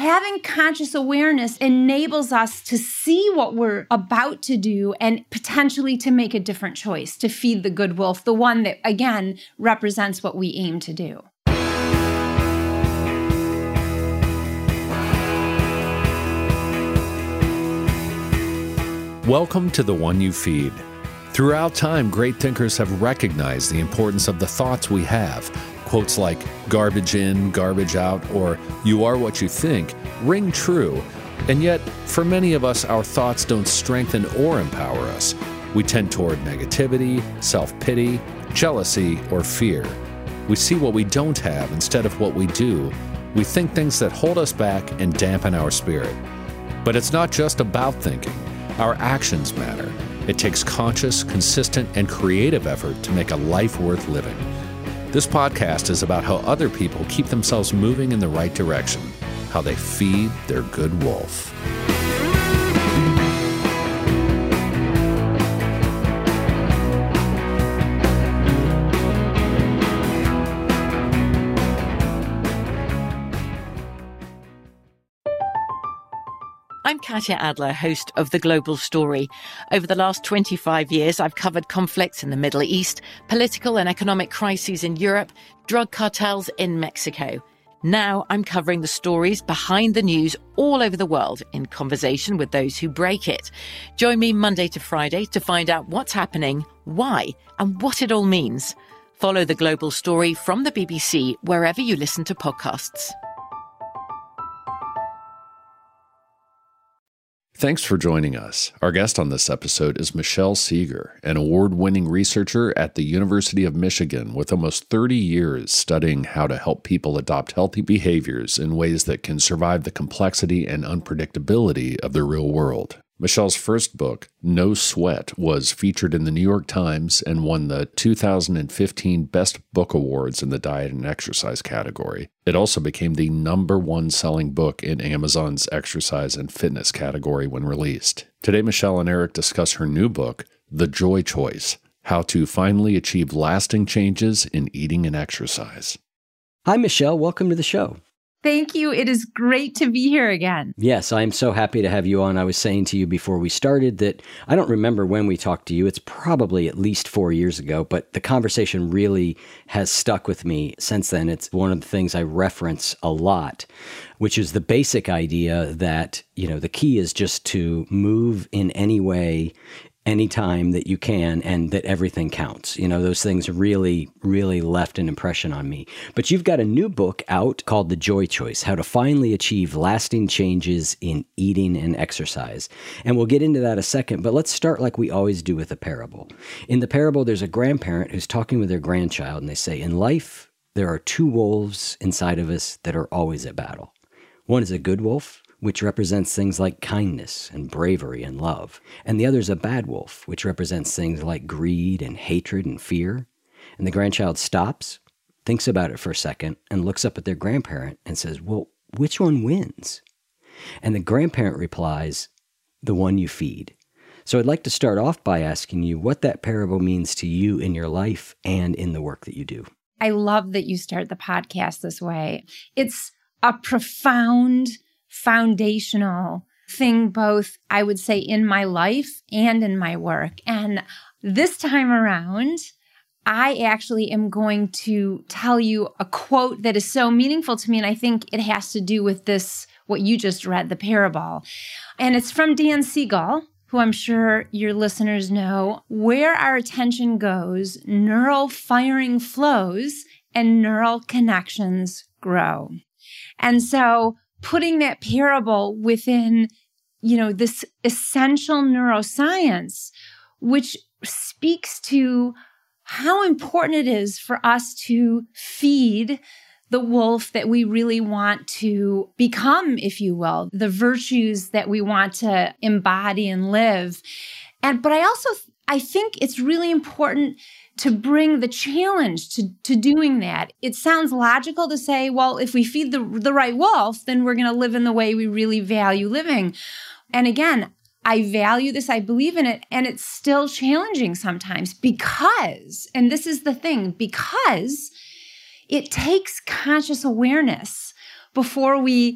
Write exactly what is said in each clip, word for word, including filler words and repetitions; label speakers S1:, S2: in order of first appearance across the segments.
S1: having conscious awareness enables us to see what we're about to do and potentially to make a different choice, to feed the good wolf, the one that, again, represents what we aim to do.
S2: Welcome to The One You Feed. Throughout time, great thinkers have recognized the importance of the thoughts we have. Quotes like garbage in, garbage out, or you are what you think ring true. And yet, for many of us, our thoughts don't strengthen or empower us. We tend toward negativity, self-pity, jealousy, or fear. We see what we don't have instead of what we do. We think things that hold us back and dampen our spirit. But it's not just about thinking. Our actions matter. It takes conscious, consistent, and creative effort to make a life worth living. This podcast is about how other people keep themselves moving in the right direction, how they feed their good wolf.
S3: I'm Katya Adler, host of The Global Story. Over the last twenty-five years, I've covered conflicts in the Middle East, political and economic crises in Europe, drug cartels in Mexico. Now I'm covering the stories behind the news all over the world in conversation with those who break it. Join me Monday to Friday to find out what's happening, why, and what it all means. Follow The Global Story from the B B C wherever you listen to podcasts.
S2: Thanks for joining us. Our guest on this episode is Michelle Segar, an award-winning researcher at the University of Michigan with almost thirty years studying how to help people adopt healthy behaviors in ways that can survive the complexity and unpredictability of the real world. Michelle's first book, No Sweat, was featured in the New York Times and won the two thousand fifteen Best Book Awards in the Diet and Exercise category. It also became the number one selling book in Amazon's exercise and fitness category when released. Today, Michelle and Eric discuss her new book, The Joy Choice: How to Finally Achieve Lasting Changes in Eating and Exercise.
S4: Hi, Michelle. Welcome to the show.
S1: Thank you. It is great to be here again.
S4: Yes, I'm so happy to have you on. I was saying to you before we started that I don't remember when we talked to you. It's probably at least four years ago, but the conversation really has stuck with me since then. It's one of the things I reference a lot, which is the basic idea that, you know, the key is just to move in any way, anytime that you can, and that everything counts. You know, those things really, really left an impression on me. But you've got a new book out called The Joy Choice: How to Finally Achieve Lasting Changes in Eating and Exercise. And we'll get into that a second, but let's start like we always do with a parable. In the parable, there's a grandparent who's talking with their grandchild, and they say, in life, there are two wolves inside of us that are always at battle. One is a good wolf, which represents things like kindness and bravery and love. And the other is a bad wolf, which represents things like greed and hatred and fear. And the grandchild stops, thinks about it for a second, and looks up at their grandparent and says, well, which one wins? And the grandparent replies, the one you feed. So I'd like to start off by asking you what that parable means to you in your life and in the work that you do.
S1: I love that you start the podcast this way. It's a profound, foundational thing, both, I would say, in my life and in my work. And this time around, I actually am going to tell you a quote that is so meaningful to me. And I think it has to do with this, what you just read, the parable. And it's from Dan Siegel, who I'm sure your listeners know. Where our attention goes, neural firing flows and neural connections grow. And so putting that parable within, you know, this essential neuroscience, which speaks to how important it is for us to feed the wolf that we really want to become, if you will, the virtues that we want to embody and live. And, but I also, I think it's really important to bring the challenge to, to doing that. It sounds logical to say, well, if we feed the, the right wolf, then we're going to live in the way we really value living. And again, I value this, I believe in it, and it's still challenging sometimes because, and this is the thing, because it takes conscious awareness before we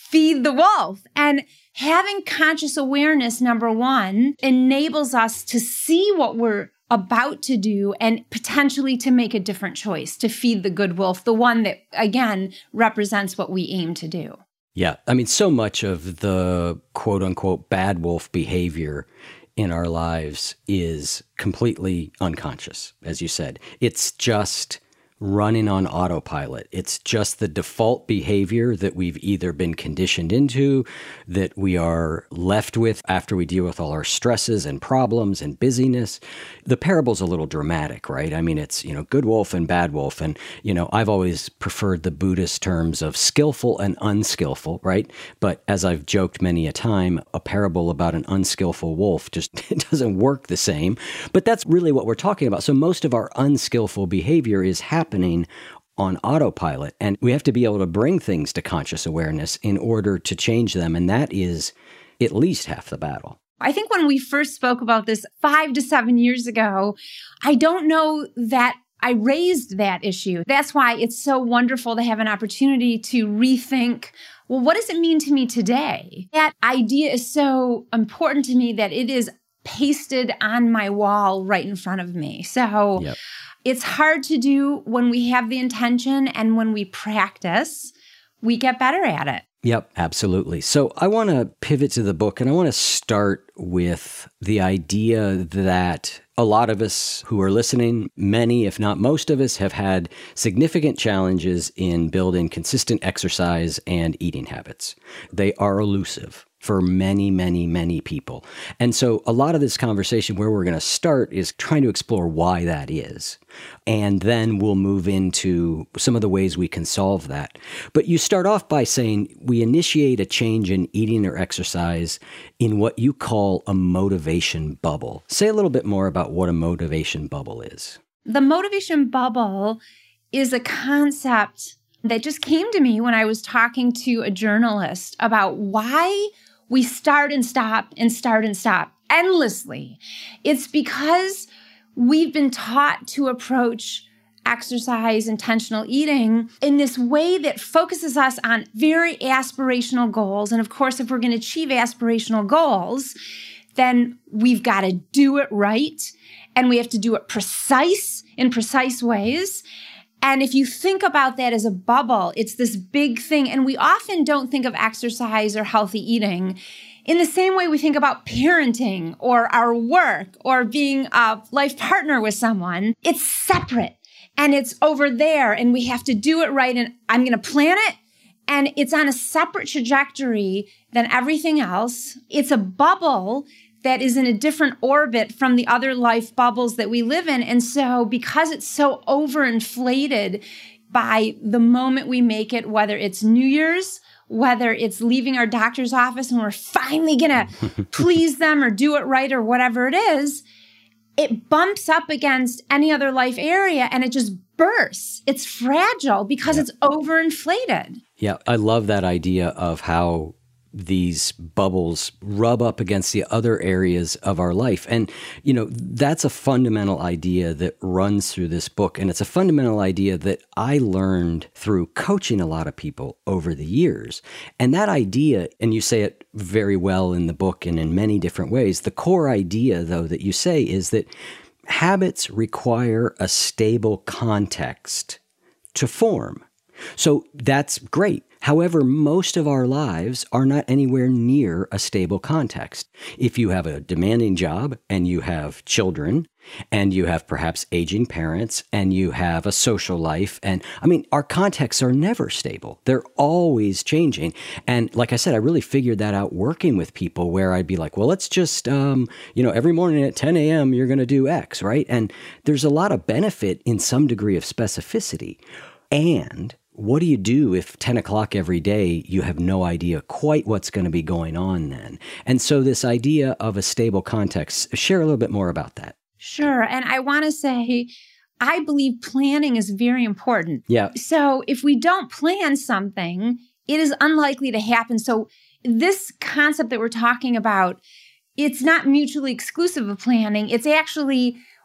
S1: feed the wolf. And having conscious awareness, number one, enables us to see what we're about to do and potentially to make a different choice, to feed the good wolf, the one that, again, represents what we aim to do.
S4: Yeah. I mean, so much of the quote unquote bad wolf behavior in our lives is completely unconscious, as you said. It's just running on autopilot. It's just the default behavior that we've either been conditioned into, that we are left with after we deal with all our stresses and problems and busyness. The parable's a little dramatic, right? I mean, it's, you know, good wolf and bad wolf. And, you know, I've always preferred the Buddhist terms of skillful and unskillful, right? But as I've joked many a time, a parable about an unskillful wolf just it doesn't work the same. But that's really what we're talking about. So most of our unskillful behavior is happening happening on autopilot. And we have to be able to bring things to conscious awareness in order to change them. And that is at least half the battle.
S1: I think when we first spoke about this five to seven years ago, I don't know that I raised that issue. That's why it's so wonderful to have an opportunity to rethink, well, what does it mean to me today? That idea is so important to me that it is pasted on my wall right in front of me. So yep. It's hard to do when we have the intention, and when we practice, we get better at it.
S4: Yep, absolutely. So I want to pivot to the book, and I want to start with the idea that a lot of us who are listening, many, if not most of us, have had significant challenges in building consistent exercise and eating habits. They are elusive for many, many, many people. And so a lot of this conversation, where we're going to start, is trying to explore why that is. And then we'll move into some of the ways we can solve that. But you start off by saying we initiate a change in eating or exercise in what you call a motivation bubble. Say a little bit more about what a motivation bubble is.
S1: The motivation bubble is a concept that just came to me when I was talking to a journalist about why we start and stop and start and stop endlessly. It's because we've been taught to approach exercise, intentional eating in this way that focuses us on very aspirational goals. And of course, if we're going to achieve aspirational goals, then we've got to do it right. And we have to do it precise in precise ways. And if you think about that as a bubble, it's this big thing. And we often don't think of exercise or healthy eating in the same way we think about parenting or our work or being a life partner with someone. It's separate and it's over there and we have to do it right. And I'm going to plan it. And it's on a separate trajectory than everything else. It's a bubble that is in a different orbit from the other life bubbles that we live in. And so because it's so overinflated by the moment we make it, whether it's New Year's, whether it's leaving our doctor's office and we're finally going to please them or do it right or whatever it is, it bumps up against any other life area and it just bursts. It's fragile because yeah. it's overinflated.
S4: Yeah, I love that idea of how these bubbles rub up against the other areas of our life. And, you know, that's a fundamental idea that runs through this book. And it's a fundamental idea that I learned through coaching a lot of people over the years. And that idea, and you say it very well in the book and in many different ways, the core idea, though, that you say is that habits require a stable context to form. So that's great. However, most of our lives are not anywhere near a stable context. If you have a demanding job and you have children and you have perhaps aging parents and you have a social life, and I mean, our contexts are never stable. They're always changing. And like I said, I really figured that out working with people where I'd be like, well, let's just, um, you know, every morning at ten a.m., you're going to do X, right? And there's a lot of benefit in some degree of specificity. And what do you do if ten o'clock every day, you have no idea quite what's going to be going on then? And so this idea of a stable context, share a little bit more about that.
S1: Sure. And I want to say, I believe planning is very important.
S4: Yeah.
S1: So if we don't plan something, it is unlikely to happen. So this concept that we're talking about, it's not mutually exclusive of planning. It's actually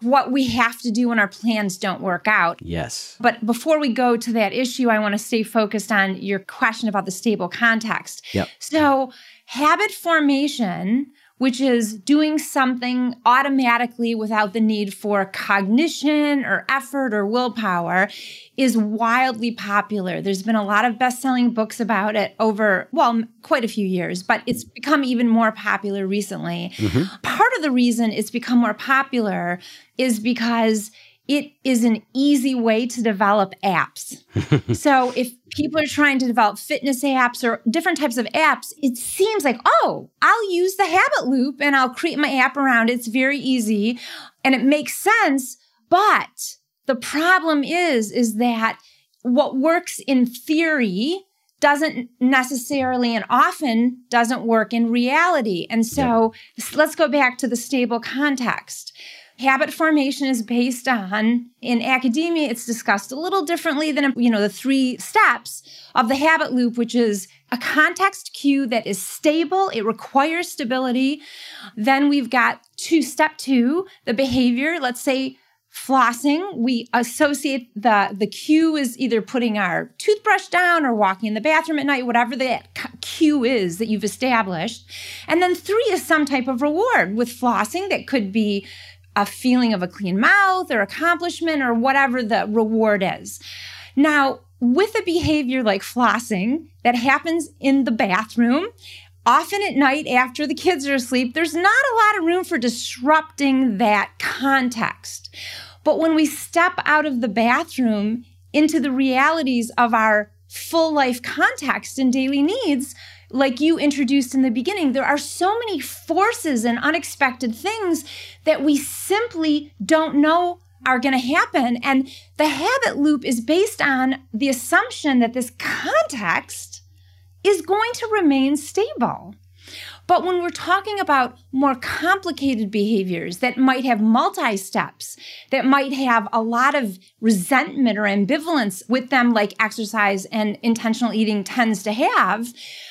S1: what we have to do when our plans don't work out.
S4: Yes.
S1: But before we go to that issue, I want to stay focused on your question about the stable context.
S4: Yep.
S1: So habit formation, which is doing something automatically without the need for cognition or effort or willpower, is wildly popular. There's been a lot of best-selling books about it over, well, quite a few years, but it's become even more popular recently. Mm-hmm. Part of the reason it's become more popular is because it is an easy way to develop apps. So if people are trying to develop fitness apps or different types of apps, it seems like, oh, I'll use the habit loop and I'll create my app around it. It's very easy and it makes sense. But the problem is, is that what works in theory doesn't necessarily and often doesn't work in reality. And so yeah. let's go back to the stable context. Habit formation is based on, in academia, it's discussed a little differently than, you know, the three steps of the habit loop, which is a context cue that is stable. It requires stability. Then we've got two, step two, the behavior. Let's say flossing. We associate the, the cue is either putting our toothbrush down or walking in the bathroom at night, whatever that cue is that you've established. And then three is some type of reward with flossing that could be a feeling of a clean mouth or accomplishment or whatever the reward is. Now, with a behavior like flossing that happens in the bathroom, often at night after the kids are asleep, there's not a lot of room for disrupting that context. But when we step out of the bathroom into the realities of our full life context and daily needs, like you introduced in the beginning, there are so many forces and unexpected things that we simply don't know are going to happen. And the habit loop is based on the assumption that this context is going to remain stable. But when we're talking about more complicated behaviors that might have multi-steps, that might have a lot of resentment or ambivalence with them, like exercise and intentional eating tends to have,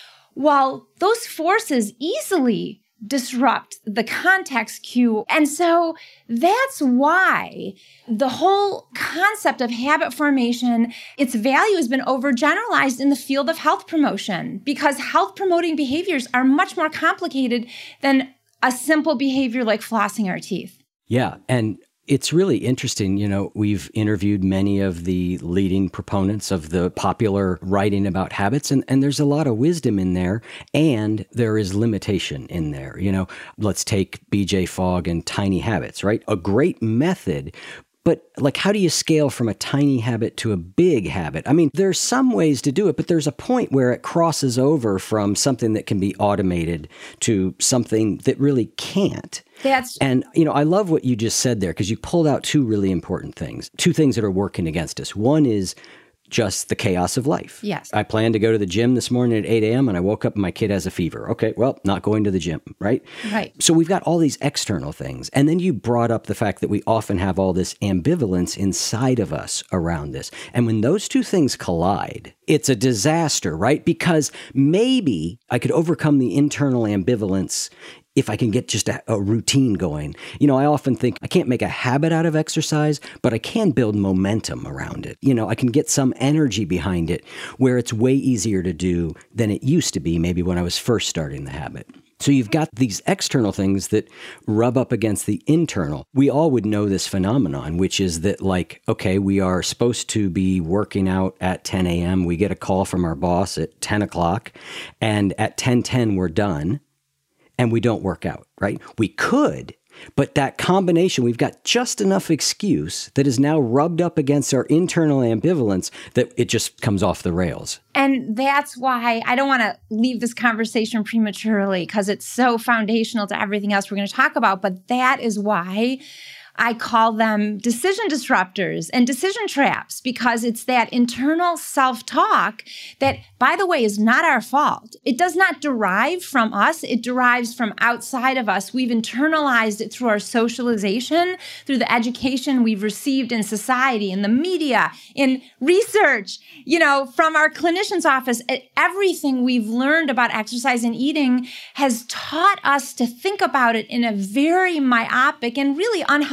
S1: well, those forces easily disrupt the context cue. And so that's why the whole concept of habit formation, its value has been overgeneralized in the field of health promotion, because health promoting behaviors are much more complicated than a simple behavior like flossing our teeth.
S4: Yeah. And it's really interesting. You know, we've interviewed many of the leading proponents of the popular writing about habits, and, and there's a lot of wisdom in there, and there is limitation in there. You know, let's take B J Fogg and Tiny Habits, right? A great method. But like, how do you scale from a tiny habit to a big habit? I mean, there's some ways to do it, but there's a point where it crosses over from something that can be automated to something that really can't.
S1: That's
S4: and, you know, I love what you just said there, because you pulled out two really important things, two things that are working against us. One is just the chaos of life.
S1: Yes.
S4: I planned to go to the gym this morning at eight a.m. and I woke up and my kid has a fever. Okay, well, not going to the gym, right?
S1: Right.
S4: So we've got all these external things. And then you brought up the fact that we often have all this ambivalence inside of us around this. And when those two things collide, it's a disaster, right? Because maybe I could overcome the internal ambivalence if I can get just a, a routine going. You know, I often think I can't make a habit out of exercise, but I can build momentum around it. You know, I can get some energy behind it where it's way easier to do than it used to be maybe when I was first starting the habit. So you've got these external things that rub up against the internal. We all would know this phenomenon, which is that, like, okay, we are supposed to be working out at ten a.m. We get a call from our boss at ten o'clock, and at ten ten we're done. And we don't work out, right? We could, but that combination, we've got just enough excuse that is now rubbed up against our internal ambivalence that it just comes off the rails.
S1: And that's why I don't want to leave this conversation prematurely, because it's so foundational to everything else we're going to talk about. But that is why I call them decision disruptors and decision traps, because it's that internal self-talk that, by the way, is not our fault. It does not derive from us. It derives from outside of us. We've internalized it through our socialization, through the education we've received in society, in the media, in research, you know, from our clinician's office. Everything we've learned about exercise and eating has taught us to think about it in a very myopic and really unhelpful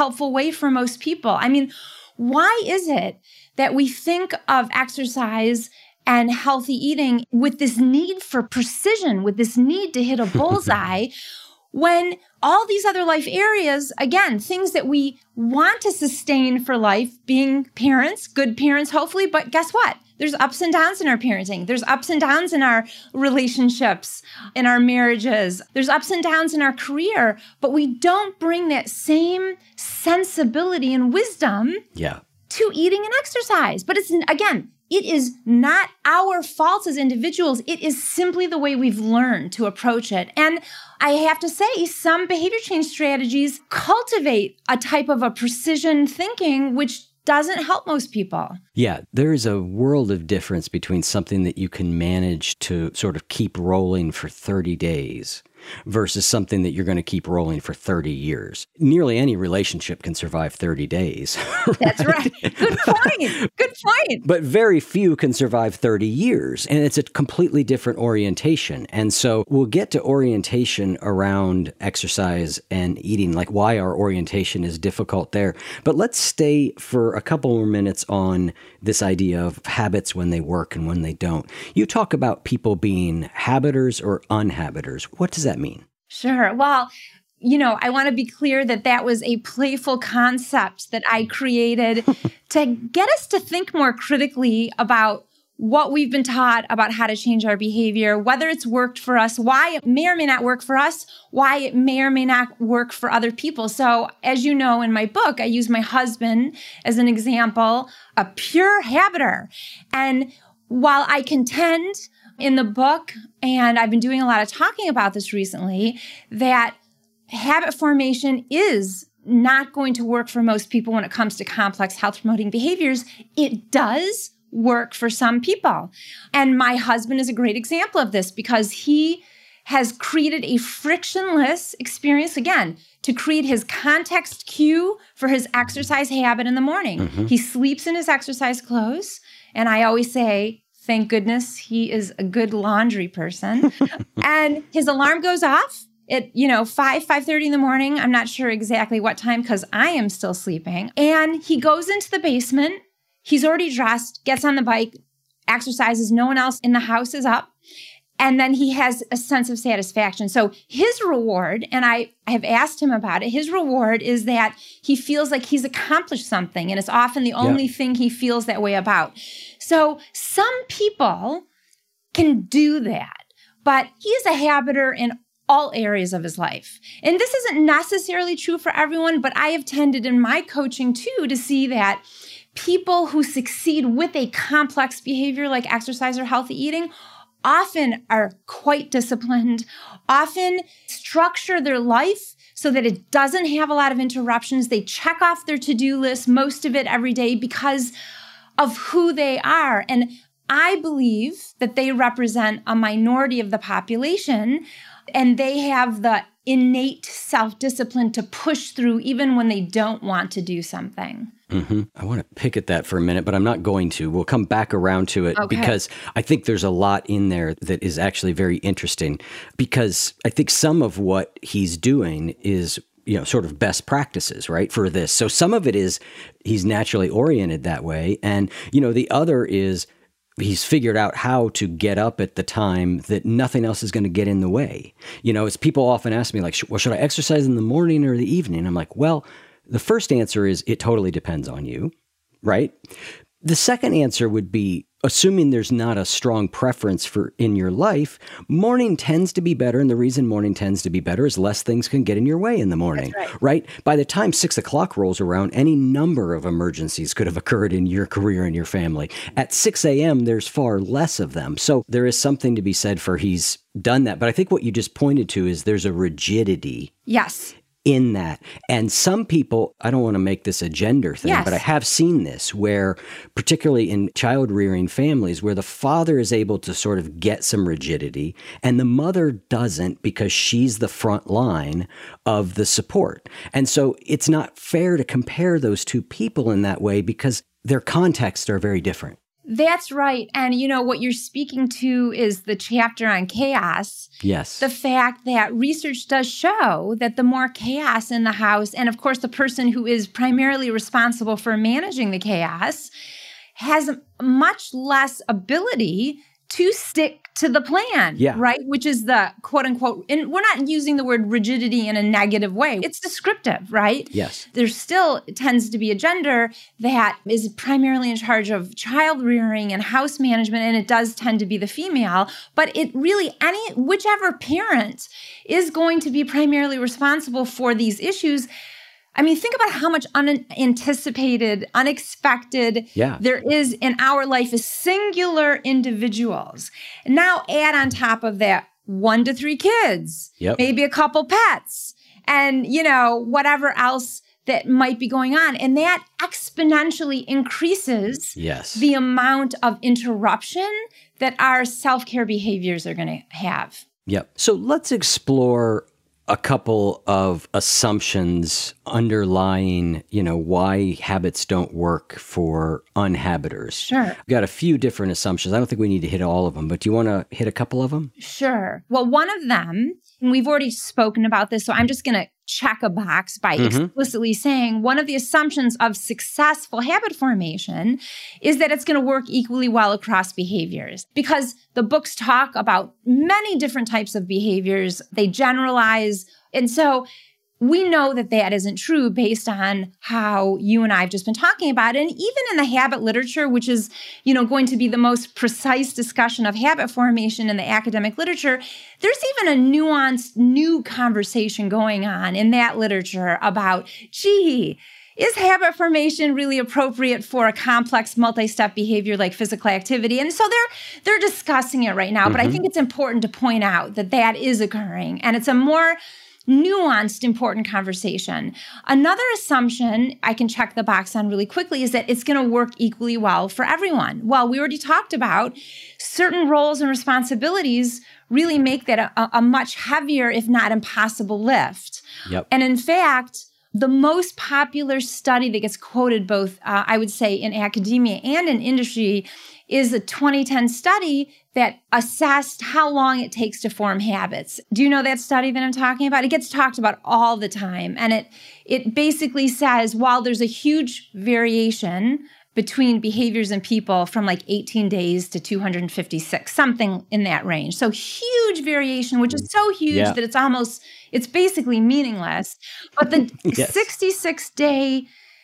S1: helpful way for most people. I mean, why is it that we think of exercise and healthy eating with this need for precision, with this need to hit a bullseye, when all these other life areas, again, things that we want to sustain for life, being parents, good parents, hopefully, but guess what? There's ups and downs in our parenting. There's ups and downs in our relationships, in our marriages. There's ups and downs in our career, but we don't bring that same sensibility and wisdom
S4: yeah.
S1: to eating and exercise. But it's, again, it is not our faults as individuals. It is simply the way we've learned to approach it. And I have to say, some behavior change strategies cultivate a type of a precision thinking, which doesn't help most people.
S4: Yeah, there is a world of difference between something that you can manage to sort of keep rolling for thirty days versus something that you're going to keep rolling for thirty years. Nearly any relationship can survive thirty days.
S1: Right? That's right. Good point. Good point.
S4: But very few can survive thirty years. And it's a completely different orientation. And so we'll get to orientation around exercise and eating, like why our orientation is difficult there. But let's stay for a couple more minutes on this idea of habits when they work and when they don't. You talk about people being habiters or unhabiters. What does that mean?
S1: Sure. Well, you know, I want to be clear that that was a playful concept that I created to get us to think more critically about what we've been taught about how to change our behavior, whether it's worked for us, why it may or may not work for us, why it may or may not work for other people. So as you know, in my book, I use my husband as an example, a pure habiter. And while I contend in the book, and I've been doing a lot of talking about this recently, that habit formation is not going to work for most people when it comes to complex health-promoting behaviors, it does work for some people. And my husband is a great example of this because he has created a frictionless experience, again, to create his context cue for his exercise habit in the morning. Mm-hmm. He sleeps in his exercise clothes. And I always say, thank goodness he is a good laundry person. And his alarm goes off at, you know, five, five thirty in the morning. I'm not sure exactly what time because I am still sleeping. And he goes into the basement. He's already dressed, gets on the bike, exercises. No one else in the house is up. And then he has a sense of satisfaction. So his reward, and I, I have asked him about it, his reward is that he feels like he's accomplished something. And it's often the only yeah. thing he feels that way about. So some people can do that, but he is a habiter in all areas of his life. And this isn't necessarily true for everyone, but I have tended in my coaching too to see that people who succeed with a complex behavior like exercise or healthy eating often are quite disciplined, often structure their life so that it doesn't have a lot of interruptions. They check off their to-do list, most of it every day, because of who they are. And I believe that they represent a minority of the population, and they have the innate self-discipline to push through even when they don't want to do something.
S4: Mm-hmm. I want to pick at that for a minute, but I'm not going to. We'll come back around to it
S1: okay.
S4: because I think there's a lot in there that is actually very interesting, because I think some of what he's doing is, you know, sort of best practices, right, for this. So some of it is he's naturally oriented that way. And, you know, the other is he's figured out how to get up at the time that nothing else is going to get in the way. You know, as people often ask me, like, well, should I exercise in the morning or the evening? I'm like, well, the first answer is it totally depends on you, right? The second answer would be, assuming there's not a strong preference for in your life, morning tends to be better. And the reason morning tends to be better is less things can get in your way in the morning,
S1: right.
S4: right? By the time six o'clock rolls around, any number of emergencies could have occurred in your career and your family. At six a.m., there's far less of them. So there is something to be said for he's done that. But I think what you just pointed to is there's a rigidity.
S1: Yes.
S4: In that. And some people, I don't want to make this a gender thing,
S1: yes.
S4: but I have seen this where, particularly in child rearing families, where the father is able to sort of get some rigidity and the mother doesn't because she's the front line of the support. And so it's not fair to compare those two people in that way because their contexts are very different.
S1: That's right. And, you know, what you're speaking to is the chapter on chaos.
S4: Yes.
S1: The fact that research does show that the more chaos in the house, and of course, the person who is primarily responsible for managing the chaos has much less ability to stick to the plan,
S4: yeah.
S1: right? Which is the quote unquote, and we're not using the word rigidity in a negative way. It's descriptive, right?
S4: Yes.
S1: There still tends to be a gender that is primarily in charge of child rearing and house management, and it does tend to be the female. But it really, any, whichever parent is going to be primarily responsible for these issues. I mean, think about how much unanticipated, unexpected
S4: yeah.
S1: there is in our life as singular individuals. Now add on top of that one to three kids,
S4: yep.
S1: maybe a couple pets, and, you know, whatever else that might be going on. And that exponentially increases
S4: yes.
S1: the amount of interruption that our self-care behaviors are going to have.
S4: Yep. So let's explore a couple of assumptions underlying, you know, why habits don't work for unhabiters.
S1: Sure.
S4: We've got a few different assumptions. I don't think we need to hit all of them, but do you want to hit a couple of them?
S1: Sure. Well, one of them, and we've already spoken about this, so I'm just going to check a box by mm-hmm. explicitly saying one of the assumptions of successful habit formation is that it's going to work equally well across behaviors, because the books talk about many different types of behaviors. They generalize. And so we know that that isn't true based on how you and I have just been talking about it. And even in the habit literature, which is, you know, going to be the most precise discussion of habit formation in the academic literature, there's even a nuanced new conversation going on in that literature about, gee, is habit formation really appropriate for a complex multi-step behavior like physical activity? And so they're they're discussing it right now. Mm-hmm. But I think it's important to point out that that is occurring. And it's a more nuanced, important conversation. Another assumption I can check the box on really quickly is that it's going to work equally well for everyone. Well, we already talked about certain roles and responsibilities really make that a, a much heavier, if not impossible, lift.
S4: Yep.
S1: And in fact, the most popular study that gets quoted both, uh, I would say, in academia and in industry is a twenty ten study that assessed how long it takes to form habits. Do you know that study that I'm talking about? It gets talked about all the time. And it it basically says, while there's a huge variation between behaviors and people from like eighteen days to two hundred fifty-six, something in that range. So huge variation, which is so huge
S4: yeah.
S1: that it's almost, it's basically meaningless. But the
S4: yes.
S1: sixty-six day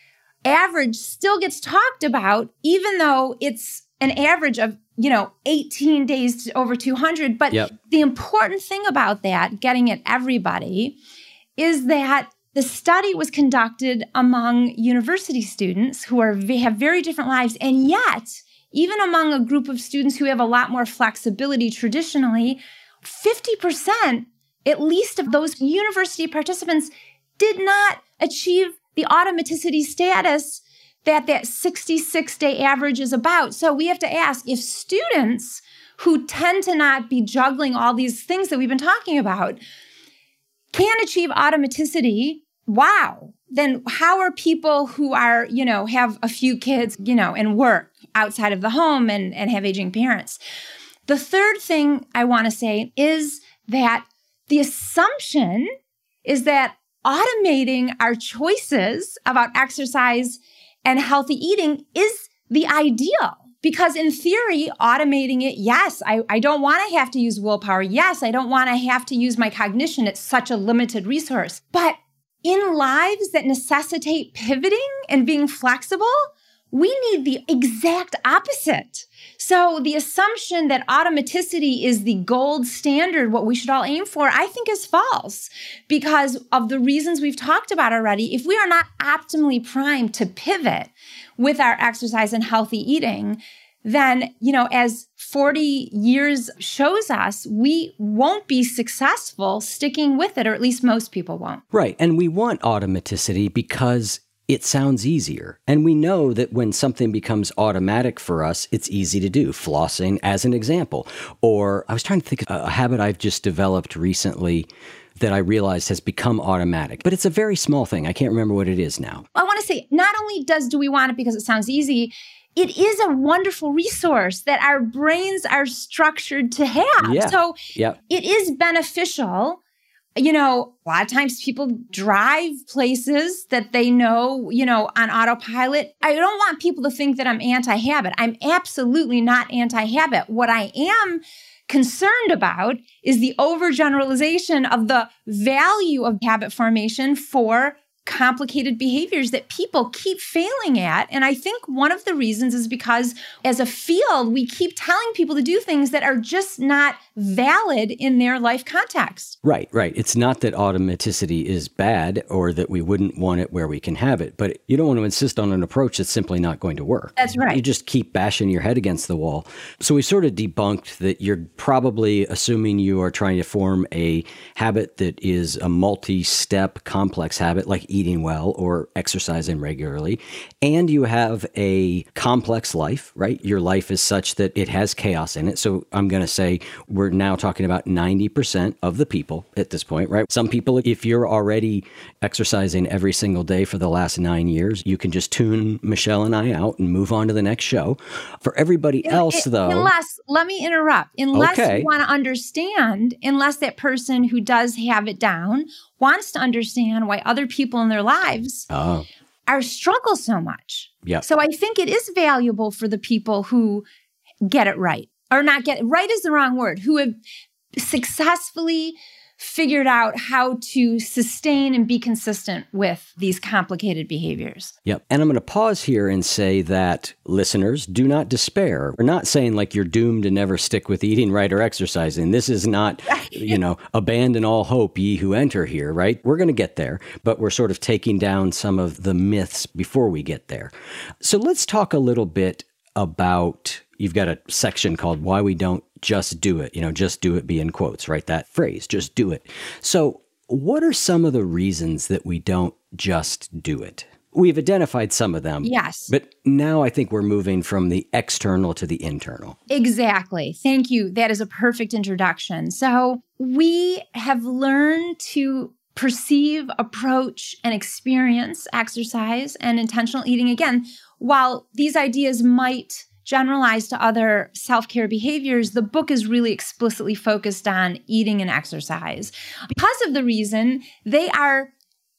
S1: average still gets talked about, even though it's an average of, you know, eighteen days to over two hundred. But
S4: yep.
S1: the important thing about that, getting at everybody, is that the study was conducted among university students who are have very different lives. And yet, even among a group of students who have a lot more flexibility traditionally, fifty percent, at least, of those university participants did not achieve the automaticity status that that sixty-six day average is about. So we have to ask, if students who tend to not be juggling all these things that we've been talking about can achieve automaticity, wow, then how are people who are, you know, have a few kids, you know, and work outside of the home and, and have aging parents? The third thing I want to say is that the assumption is that automating our choices about exercise and healthy eating is the ideal. Because in theory, automating it, yes, I, I don't want to have to use willpower. Yes, I don't want to have to use my cognition. It's such a limited resource. But in lives that necessitate pivoting and being flexible, we need the exact opposite. So the assumption that automaticity is the gold standard, what we should all aim for, I think is false because of the reasons we've talked about already. If we are not optimally primed to pivot with our exercise and healthy eating, then, you know, as forty years shows us, we won't be successful sticking with it, or at least most people won't.
S4: Right. And we want automaticity because it sounds easier. And we know that when something becomes automatic for us, it's easy to do. Flossing as an example. Or I was trying to think of a habit I've just developed recently that I realized has become automatic. But it's a very small thing. I can't remember what it is now.
S1: I want to say, not only does do we want it because it sounds easy, it is a wonderful resource that our brains are structured to have.
S4: Yeah.
S1: So
S4: yep.
S1: it is beneficial. You know, a lot of times people drive places that they know, you know, on autopilot. I don't want people to think that I'm anti-habit. I'm absolutely not anti-habit. What I am concerned about is the overgeneralization of the value of habit formation for complicated behaviors that people keep failing at. And I think one of the reasons is because as a field, we keep telling people to do things that are just not valid in their life context.
S4: Right, right. It's not that automaticity is bad or that we wouldn't want it where we can have it, but you don't want to insist on an approach that's simply not going to work.
S1: That's right.
S4: You just keep bashing your head against the wall. So we sort of debunked that you're probably assuming you are trying to form a habit that is a multi-step complex habit like eating well or exercising regularly, and you have a complex life, right? Your life is such that it has chaos in it. So I'm going to say we're now talking about ninety percent of the people at this point, right? Some people, if you're already exercising every single day for the last nine years, you can just tune Michelle and I out and move on to the next show. For everybody else,
S1: it,
S4: though...
S1: Unless, let me interrupt, unless
S4: okay.
S1: you want to understand, unless that person who does have it down wants to understand why other people in their lives
S4: oh.
S1: are struggle so much.
S4: Yep.
S1: So I think it is valuable for the people who get it right, or not get it right is the wrong word, who have successfully figured out how to sustain and be consistent with these complicated behaviors.
S4: Yep. And I'm going to pause here and say that listeners, do not despair. We're not saying like you're doomed to never stick with eating right or exercising. This is not, you know, abandon all hope, ye who enter here, right? We're going to get there, but we're sort of taking down some of the myths before we get there. So let's talk a little bit about, you've got a section called Why We Don't Just Do It, you know, just do it be in quotes, right? That phrase, just do it. So what are some of the reasons that we don't just do it? We've identified some of them.
S1: Yes.
S4: But now I think we're moving from the external to the internal.
S1: Exactly. Thank you. That is a perfect introduction. So we have learned to perceive, approach, and experience exercise and intentional eating. Again, while these ideas might generalize to other self-care behaviors, the book is really explicitly focused on eating and exercise because of the reason they are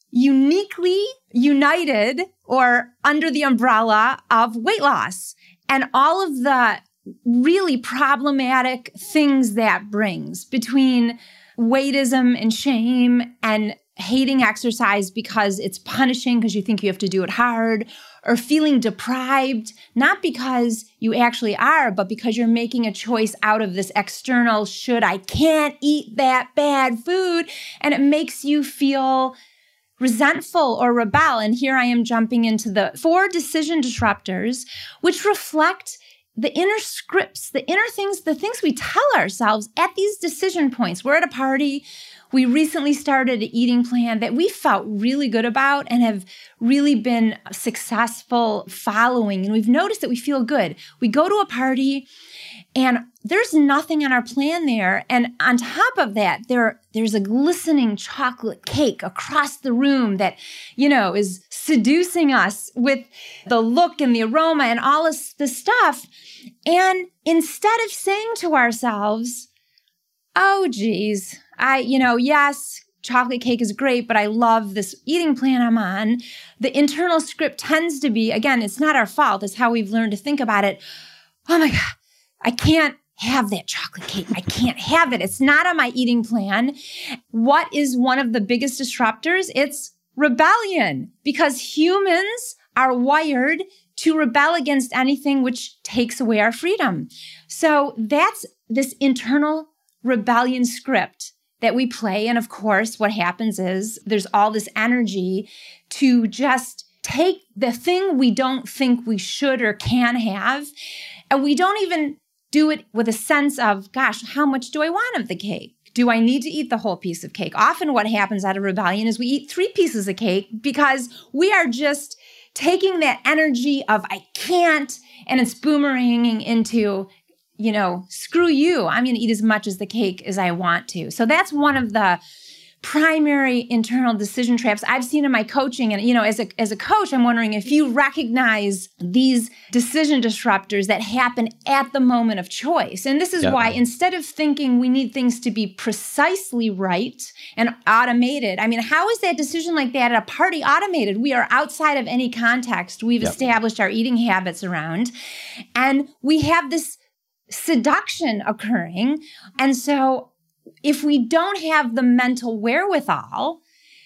S1: uniquely united or under the umbrella of weight loss and all of the really problematic things that brings between weightism and shame and hating exercise because it's punishing because you think you have to do it hard, or feeling deprived, not because you actually are, but because you're making a choice out of this external should, I can't eat that bad food, and it makes you feel resentful or rebel. And here I am jumping into the four decision disruptors, which reflect the inner scripts, the inner things, the things we tell ourselves at these decision points. We're at a party. We recently started an eating plan that we felt really good about and have really been successful following. And we've noticed that we feel good. We go to a party and there's nothing on our plan there. And on top of that, there, there's a glistening chocolate cake across the room that, you know, is seducing us with the look and the aroma and all of the stuff. And instead of saying to ourselves, oh, geez, I, you know, yes, chocolate cake is great, but I love this eating plan I'm on. The internal script tends to be, again, it's not our fault. It's how we've learned to think about it. Oh my God, I can't have that chocolate cake. I can't have it. It's not on my eating plan. What is one of the biggest disruptors? It's rebellion, because humans are wired to rebel against anything which takes away our freedom. So that's this internal rebellion script that we play. And of course, what happens is there's all this energy to just take the thing we don't think we should or can have, and we don't even do it with a sense of, gosh, how much do I want of the cake? Do I need to eat the whole piece of cake? Often what happens out of rebellion is we eat three pieces of cake because we are just taking that energy of I can't, and it's boomeranging into, you know, screw you, I'm going to eat as much as the cake as I want to. So that's one of the primary internal decision traps I've seen in my coaching. And, you know, as a, as a coach, I'm wondering if you recognize these decision disruptors that happen at the moment of choice. And this is yep. why instead of thinking we need things to be precisely right and automated, I mean, how is that decision like that at a party automated? We are outside of any context we've yep. established our eating habits around. And we have this seduction occurring. And so if we don't have the mental wherewithal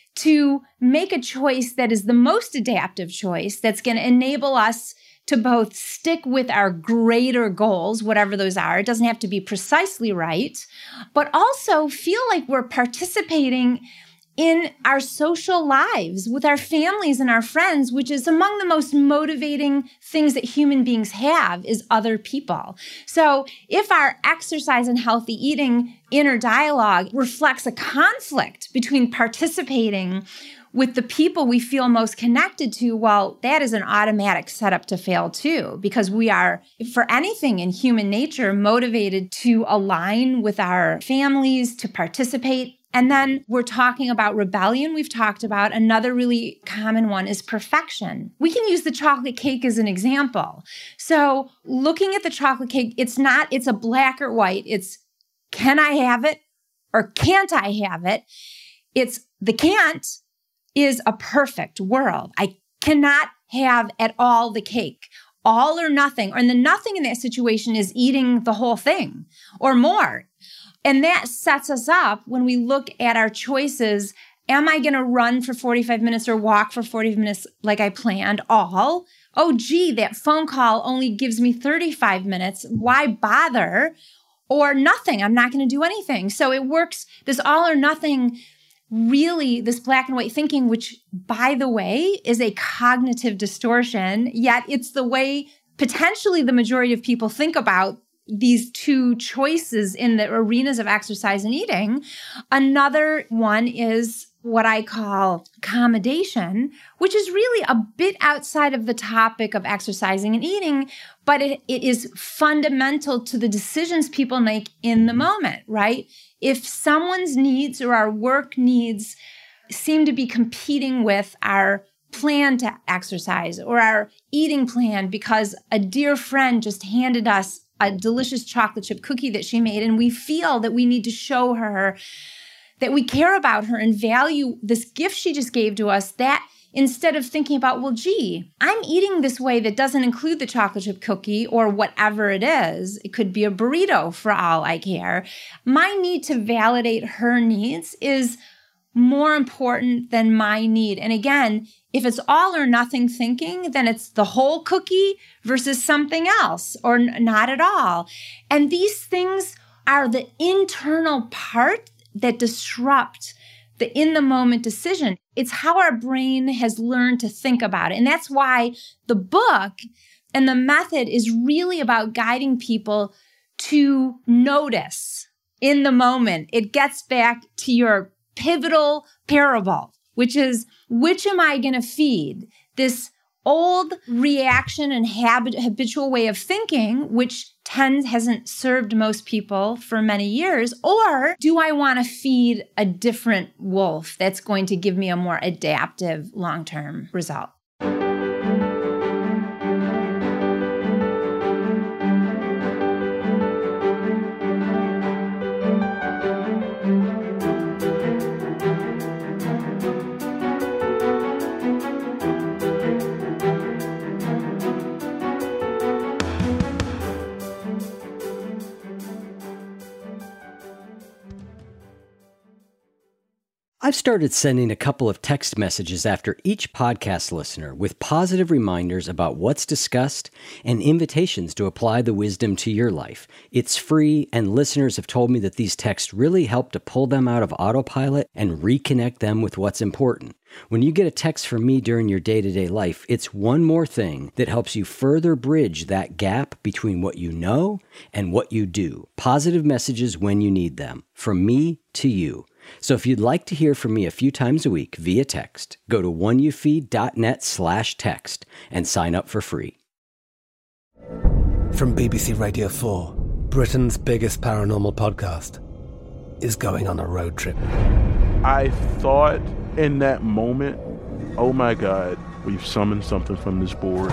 S1: to make a choice that is the most adaptive choice, that's going to enable us to both stick with our greater goals, whatever those are, it doesn't have to be precisely right, but also feel like we're participating in our social lives with our families and our friends, which is among the most motivating things that human beings have is other people. So if our exercise and healthy eating inner dialogue reflects a conflict between participating with the people we feel most connected to, well, that is an automatic setup to fail too, because we are, for anything in human nature, motivated to align with our families, to participate. And then we're talking about rebellion. We've talked about another really common one is perfection. We can use the chocolate cake as an example. So looking at the chocolate cake, it's not, it's a black or white. It's can I have it or can't I have it? It's the can't is a perfect world. I cannot have at all the cake. All or nothing. And the nothing in that situation is eating the whole thing or more. And that sets us up when we look at our choices. Am I going to run for forty-five minutes or walk for forty minutes like I planned? All. Oh, gee, that phone call only gives me thirty-five minutes. Why bother? Or nothing. I'm not going to do anything. So it works. This all or nothing, really, this black and white thinking, which, by the way, is a cognitive distortion, yet it's the way potentially the majority of people think about these two choices in the arenas of exercise and eating. Another one is what I call accommodation, which is really a bit outside of the topic of exercising and eating, but it, it is fundamental to the decisions people make in the moment, right? If someone's needs or our work needs seem to be competing with our plan to exercise or our eating plan because a dear friend just handed us a delicious chocolate chip cookie that she made, and we feel that we need to show her that we care about her and value this gift she just gave to us, that instead of thinking about, well, gee, I'm eating this way that doesn't include the chocolate chip cookie or whatever it is. It could be a burrito for all I care. My need to validate her needs is more important than my need. And again, if it's all or nothing thinking, then it's the whole cookie versus something else or n- not at all. And these things are the internal part that disrupt the in-the-moment decision. It's how our brain has learned to think about it. And that's why the book and the method is really about guiding people to notice in the moment. It gets back to your pivotal parable, which is, which am I going to feed? This old reaction and habit, habitual way of thinking, which tends hasn't served most people for many years, or do I want to feed a different wolf that's going to give me a more adaptive long-term result?
S4: I've started sending a couple of text messages after each podcast listener with positive reminders about what's discussed and invitations to apply the wisdom to your life. It's free, and listeners have told me that these texts really help to pull them out of autopilot and reconnect them with what's important. When you get a text from me during your day-to-day life, it's one more thing that helps you further bridge that gap between what you know and what you do. Positive messages when you need them, from me to you. So if you'd like to hear from me a few times a week via text, go to oneyoufeed.net slash text and sign up for free.
S5: From B B C Radio four, Britain's biggest paranormal podcast is going on a road trip. I thought in that moment, oh my God, we've summoned something from this board.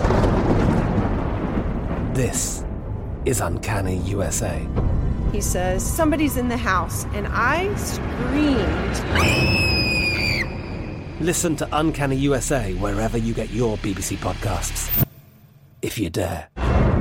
S6: This is Uncanny U S A.
S7: He says, somebody's in the house, and I screamed.
S6: Listen to Uncanny U S A wherever you get your B B C podcasts, if you dare.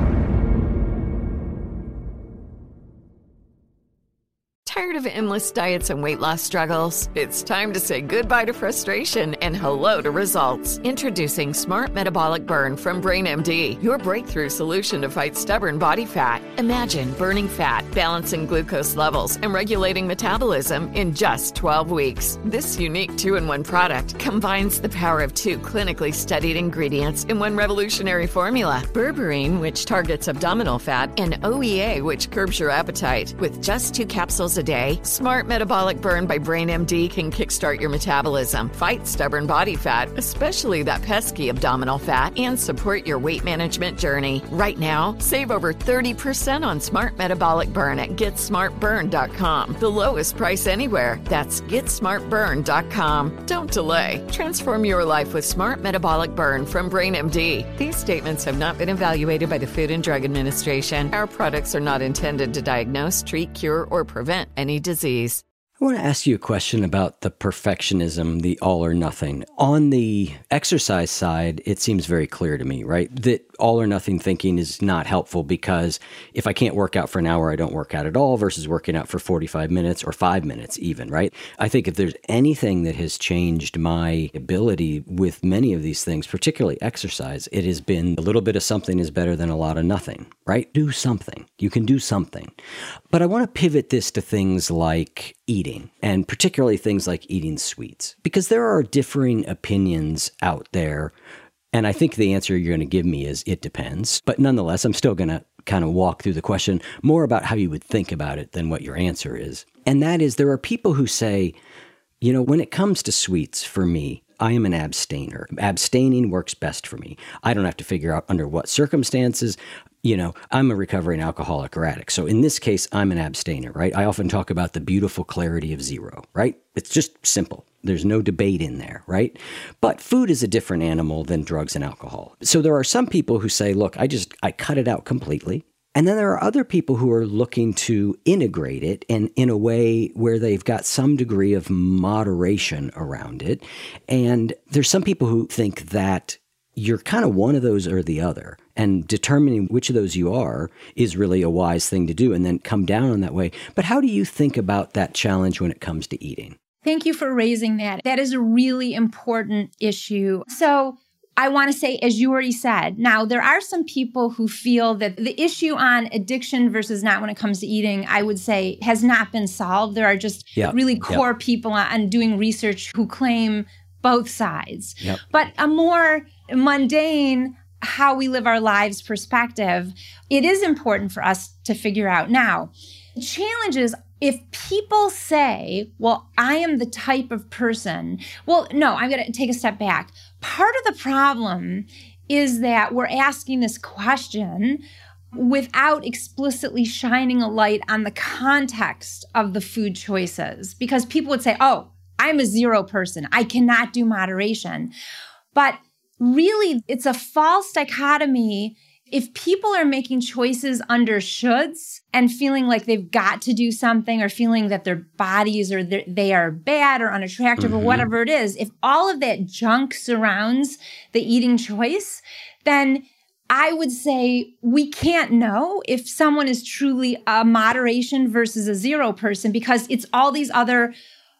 S8: Tired of endless diets and weight loss struggles? It's time to say goodbye to frustration and hello to results. Introducing Smart Metabolic Burn from BrainMD, your breakthrough solution to fight stubborn body fat. Imagine burning fat, balancing glucose levels, and regulating metabolism in just twelve weeks. This unique two-in-one product combines the power of two clinically studied ingredients in one revolutionary formula. Berberine, which targets abdominal fat, and O E A, which curbs your appetite. With just two capsules a day, Smart Metabolic Burn by BrainMD can kickstart your metabolism, fight stubborn body fat, especially that pesky abdominal fat, and support your weight management journey. Right now, save over thirty percent on Smart Metabolic Burn at get smart burn dot com. The lowest price anywhere. That's get smart burn dot com. Don't delay. Transform your life with Smart Metabolic Burn from BrainMD. These statements have not been evaluated by the Food and Drug Administration. Our products are not intended to diagnose, treat, cure, or prevent any disease.
S4: I want to ask you a question about the perfectionism, the all or nothing. On the exercise side, it seems very clear to me, right? That all or nothing thinking is not helpful because if I can't work out for an hour, I don't work out at all versus working out for forty-five minutes or five minutes even, right? I think if there's anything that has changed my ability with many of these things, particularly exercise, it has been a little bit of something is better than a lot of nothing, right? Do something. You can do something. But I want to pivot this to things like eating, and particularly things like eating sweets, because there are differing opinions out there. And I think the answer you're going to give me is it depends. But nonetheless, I'm still going to kind of walk through the question more about how you would think about it than what your answer is. And that is, there are people who say, you know, when it comes to sweets, for me, I am an abstainer. Abstaining works best for me. I don't have to figure out under what circumstances. You know, I'm a recovering alcoholic or addict. So in this case, I'm an abstainer, right? I often talk about the beautiful clarity of zero, right? It's just simple. There's no debate in there, right? But food is a different animal than drugs and alcohol. So there are some people who say, look, I just, I cut it out completely. And then there are other people who are looking to integrate it and in a way where they've got some degree of moderation around it. And there's some people who think that you're kind of one of those or the other. And determining which of those you are is really a wise thing to do and then come down on that way. But how do you think about that challenge when it comes to eating?
S1: Thank you for raising that. That is a really important issue. So I want to say, as you already said, now there are some people who feel that the issue on addiction versus not when it comes to eating, I would say, has not been solved. There are just yep. really core yep. people on doing research who claim both sides. Yep. But a more mundane, how we live our lives perspective, it is important for us to figure out. Now, the challenge is if people say, well, I am the type of person, well, no, I'm going to take a step back. Part of the problem is that we're asking this question without explicitly shining a light on the context of the food choices, because people would say, oh, I'm a zero person. I cannot do moderation. But really, it's a false dichotomy. If people are making choices under shoulds and feeling like they've got to do something or feeling that their bodies or they are bad or unattractive mm-hmm. or whatever it is, if all of that junk surrounds the eating choice, then I would say we can't know if someone is truly a moderation versus a zero person because it's all these other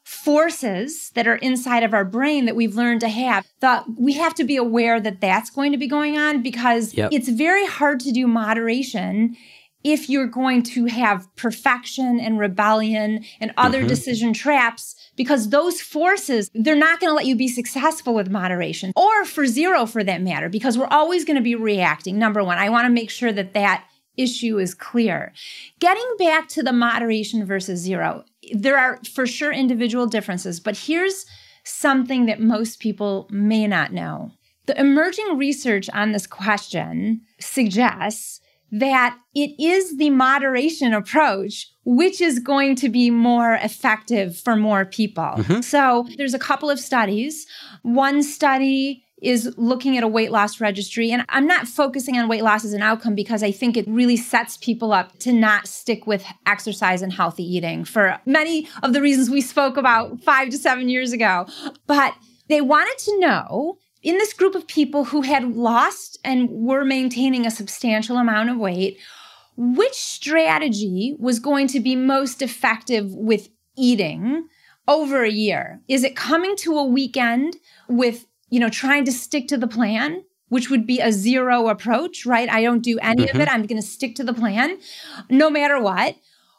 S1: forces that are inside of our brain that we've learned to have. The, we have to be aware that that's going to be going on because yep. it's very hard to do moderation if you're going to have perfection and rebellion and other mm-hmm. decision traps, because those forces, they're not going to let you be successful with moderation or for zero for that matter, because we're always going to be reacting. Number one, I want to make sure that that issue is clear. Getting back to the moderation versus zero, there are for sure individual differences, but here's something that most people may not know. The emerging research on this question suggests that it is the moderation approach which is going to be more effective for more people.
S4: Mm-hmm.
S1: So there's a couple of studies. One study is looking at a weight loss registry. And I'm not focusing on weight loss as an outcome because I think it really sets people up to not stick with exercise and healthy eating for many of the reasons we spoke about five to seven years ago. But they wanted to know, in this group of people who had lost and were maintaining a substantial amount of weight, which strategy was going to be most effective with eating over a year? Is it coming to a weekend with, you know, trying to stick to the plan, which would be a zero approach, right? I don't do any
S4: Mm-hmm.
S1: of it. I'm going to stick to the plan no matter what.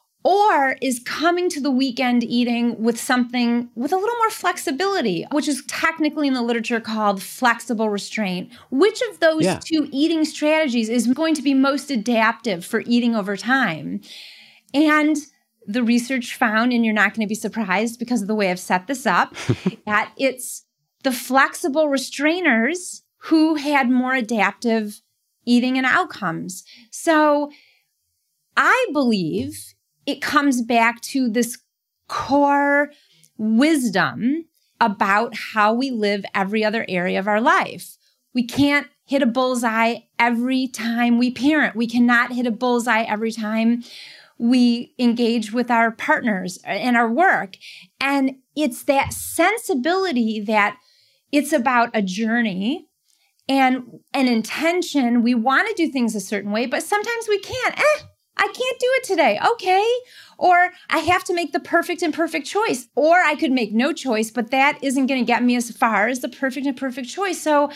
S1: Or is coming to the weekend eating with something with a little more flexibility, which is technically in the literature called flexible restraint. Which of those
S4: Yeah.
S1: two eating strategies is going to be most adaptive for eating over time? And the research found, and you're not going to be surprised because of the way I've set this up, that it's the flexible restrainers who had more adaptive eating and outcomes. So I believe it comes back to this core wisdom about how we live every other area of our life. We can't hit a bullseye every time we parent. We cannot hit a bullseye every time we engage with our partners and our work. And it's that sensibility that it's about a journey and an intention. We want to do things a certain way, but sometimes we can't. Eh, I can't do it today. Okay. Or I have to make the perfect and perfect choice. Or I could make no choice, but that isn't going to get me as far as the perfect and perfect choice. So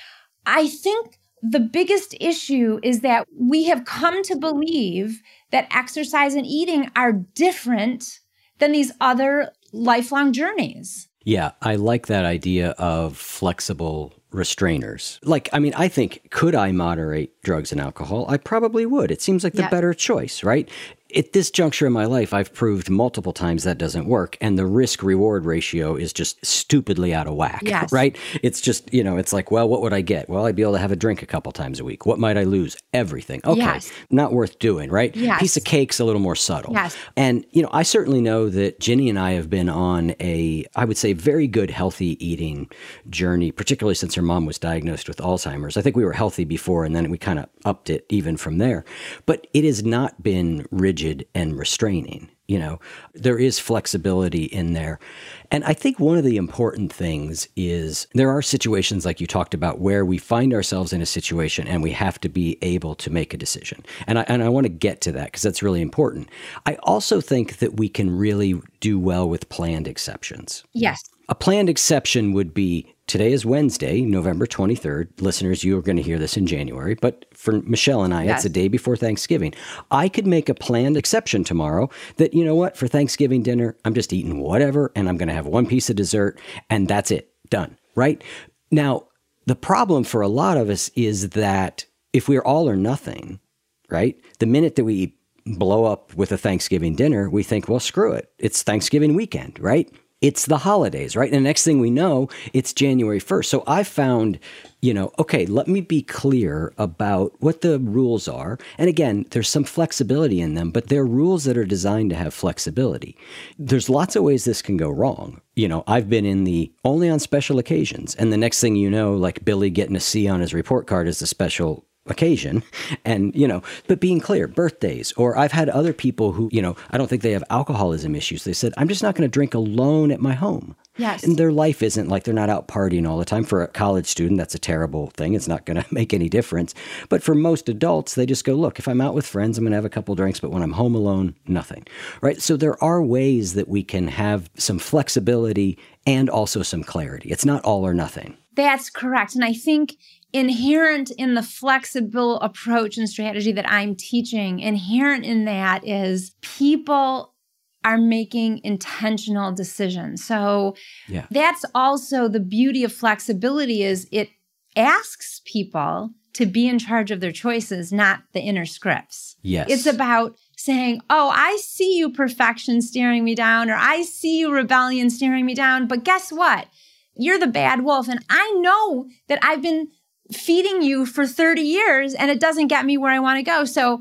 S1: I think the biggest issue is that we have come to believe that exercise and eating are different than these other lifelong journeys.
S4: Yeah, I like that idea of flexible restrainers. Like, I mean, I think, could I moderate drugs and alcohol? I probably would. It seems like the
S1: Yeah.
S4: better choice, right? At this juncture in my life, I've proved multiple times that doesn't work. And the risk-reward ratio is just stupidly out of whack,
S1: Yes.
S4: right? It's just, you know, it's like, well, what would I get? Well, I'd be able to have a drink a couple times a week. What might I lose? Everything. Okay,
S1: Yes.
S4: not worth doing, right?
S1: Yes.
S4: Piece of cake's a little more subtle.
S1: Yes.
S4: And, you know, I certainly know that Ginny and I have been on a, I would say, very good healthy eating journey, particularly since her mom was diagnosed with Alzheimer's. I think we were healthy before, and then we kind of upped it even from there. But it has not been rigid and restraining. You know, there is flexibility in there. And I think one of the important things is there are situations like you talked about where we find ourselves in a situation and we have to be able to make a decision. And I, and I want to get to that because that's really important. I also think that we can really do well with planned exceptions.
S1: Yes.
S4: A planned exception would be, today is Wednesday, November twenty-third. Listeners, you are going to hear this in January. But for Michelle and I,
S1: Yes.
S4: it's the day before Thanksgiving. I could make a planned exception tomorrow that, you know what, for Thanksgiving dinner, I'm just eating whatever, and I'm going to have one piece of dessert, and that's it. Done. Right? Now, the problem for a lot of us is that if we're all or nothing, right, the minute that we blow up with a Thanksgiving dinner, we think, well, screw it. It's Thanksgiving weekend, right? It's the holidays, right? And the next thing we know, it's January first. So I found, you know, okay, let me be clear about what the rules are. And again, there's some flexibility in them, but they're rules that are designed to have flexibility. There's lots of ways this can go wrong. You know, I've been in the only on special occasions. And the next thing you know, like Billy getting a C on his report card is a special occasion. And, you know, but being clear, birthdays, or I've had other people who, you know, I don't think they have alcoholism issues. They said, I'm just not going to drink alone at my home.
S1: Yes.
S4: And their life isn't like they're not out partying all the time. For a college student, that's a terrible thing. It's not going to make any difference. But for most adults, they just go, look, if I'm out with friends, I'm going to have a couple drinks, but when I'm home alone, nothing. Right? So there are ways that we can have some flexibility and also some clarity. It's not all or nothing.
S1: That's correct. And I think inherent in the flexible approach and strategy that I'm teaching, inherent in that is people are making intentional decisions. So
S4: Yeah.
S1: that's also the beauty of flexibility is it asks people to be in charge of their choices, not the inner scripts.
S4: Yes.
S1: It's about saying, oh, I see you perfection staring me down, or I see you rebellion staring me down, but guess what? You're the bad wolf. And I know that I've been feeding you for thirty years and it doesn't get me where I want to go. So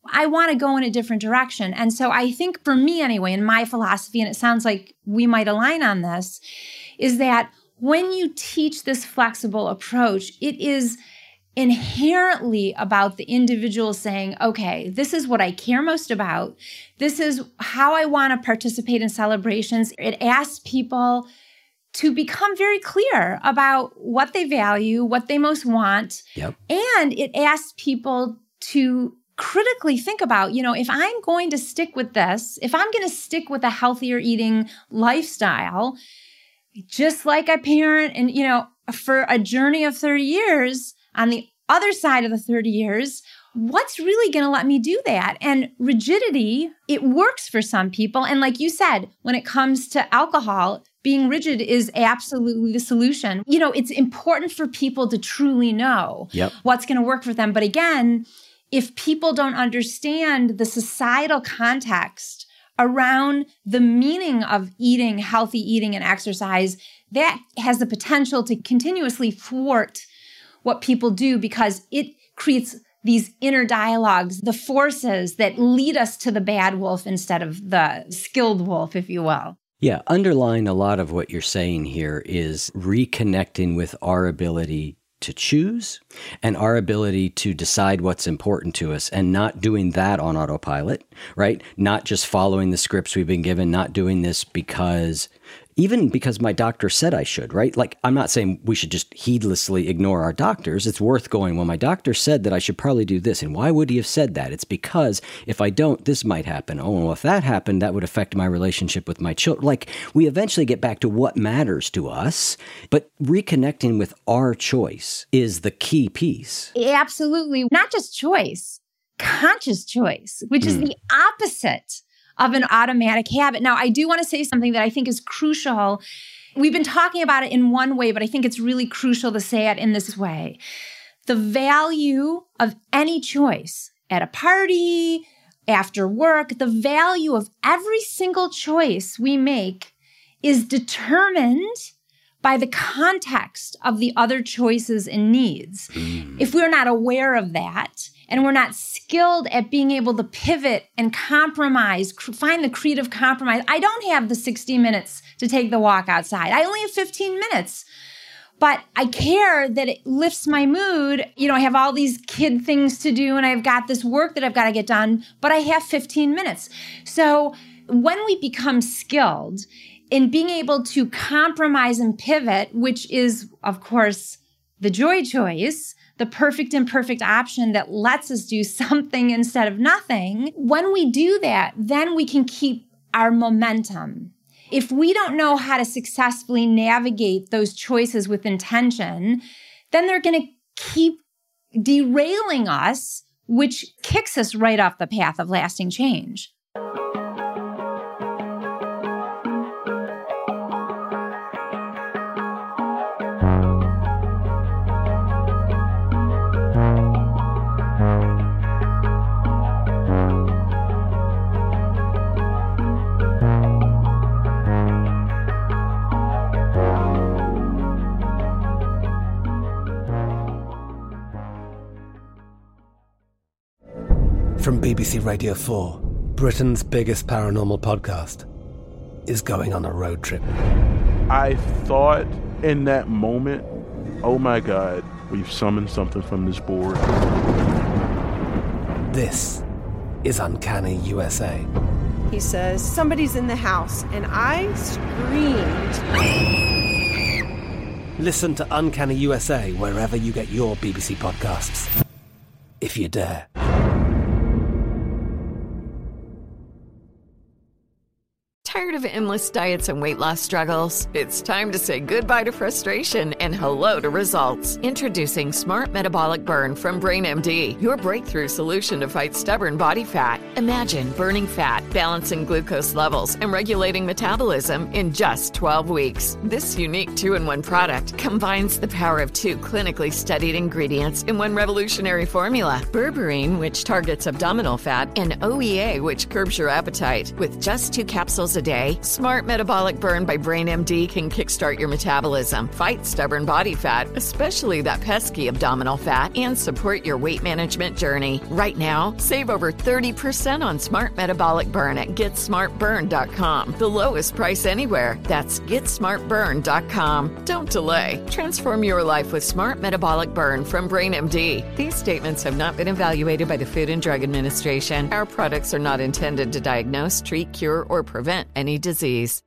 S1: I want to go in a different direction. And so I think for me anyway, in my philosophy, and it sounds like we might align on this, is that when you teach this flexible approach, it is inherently about the individual saying, okay, this is what I care most about. This is how I want to participate in celebrations. It asks people to become very clear about what they value, what they most want.
S4: Yep.
S1: And it asks people to critically think about, you know, if I'm going to stick with this, if I'm going to stick with a healthier eating lifestyle, just like a parent and, you know, for a journey of thirty years, on the other side of the thirty years, what's really going to let me do that? And rigidity, it works for some people. And like you said, when it comes to alcohol, being rigid is absolutely the solution. You know, it's important for people to truly know
S4: yep.
S1: what's going to work for them. But again, if people don't understand the societal context around the meaning of eating, healthy eating and exercise, that has the potential to continuously thwart what people do because it creates these inner dialogues, the forces that lead us to the bad wolf instead of the skilled wolf, if you will.
S4: Yeah, underlying a lot of what you're saying here is reconnecting with our ability to choose and our ability to decide what's important to us and not doing that on autopilot, right? Not just following the scripts we've been given, not doing this because, even because my doctor said I should, right? Like, I'm not saying we should just heedlessly ignore our doctors. It's worth going, well, my doctor said that I should probably do this. And why would he have said that? It's because if I don't, this might happen. Oh, well, if that happened, that would affect my relationship with my children. Like, we eventually get back to what matters to us, but reconnecting with our choice is the key piece.
S1: Absolutely. Not just choice, conscious choice, which mm. is the opposite of an automatic habit. Now, I do want to say something that I think is crucial. We've been talking about it in one way, but I think it's really crucial to say it in this way. The value of any choice at a party, after work, the value of every single choice we make is determined by the context of the other choices and needs. Mm. If we're not aware of that, and we're not skilled at being able to pivot and compromise, cr- find the creative compromise. I don't have the sixty minutes to take the walk outside. I only have fifteen minutes. But I care that it lifts my mood. You know, I have all these kid things to do and I've got this work that I've got to get done, but I have fifteen minutes. So when we become skilled in being able to compromise and pivot, which is, of course, the joy choice, the perfect imperfect option that lets us do something instead of nothing, when we do that, then we can keep our momentum. If we don't know how to successfully navigate those choices with intention, then they're going to keep derailing us, which kicks us right off the path of lasting change.
S6: From B B C Radio four, Britain's biggest paranormal podcast is going on a road trip.
S5: I thought in that moment, oh my God, we've summoned something from this board.
S6: This is Uncanny U S A.
S7: He says, somebody's in the house, and I screamed.
S6: Listen to Uncanny U S A wherever you get your B B C podcasts, if you dare.
S8: Tired of endless diets and weight loss struggles? It's time to say goodbye to frustration and hello to results. Introducing Smart Metabolic Burn from BrainMD, your breakthrough solution to fight stubborn body fat. Imagine burning fat, balancing glucose levels, and regulating metabolism in just twelve weeks. This unique two-in-one product combines the power of two clinically studied ingredients in one revolutionary formula. Berberine, which targets abdominal fat, and O E A, which curbs your appetite. With just two capsules a day, Smart Metabolic Burn by BrainMD can kickstart your metabolism, fight stubborn body fat, especially that pesky abdominal fat, and support your weight management journey. Right now, save over thirty percent on Smart Metabolic Burn at get smart burn dot com. The lowest price anywhere. That's get smart burn dot com. Don't delay. Transform your life with Smart Metabolic Burn from BrainMD. These statements have not been evaluated by the Food and Drug Administration. Our products are not intended to diagnose, treat, cure, or prevent any disease.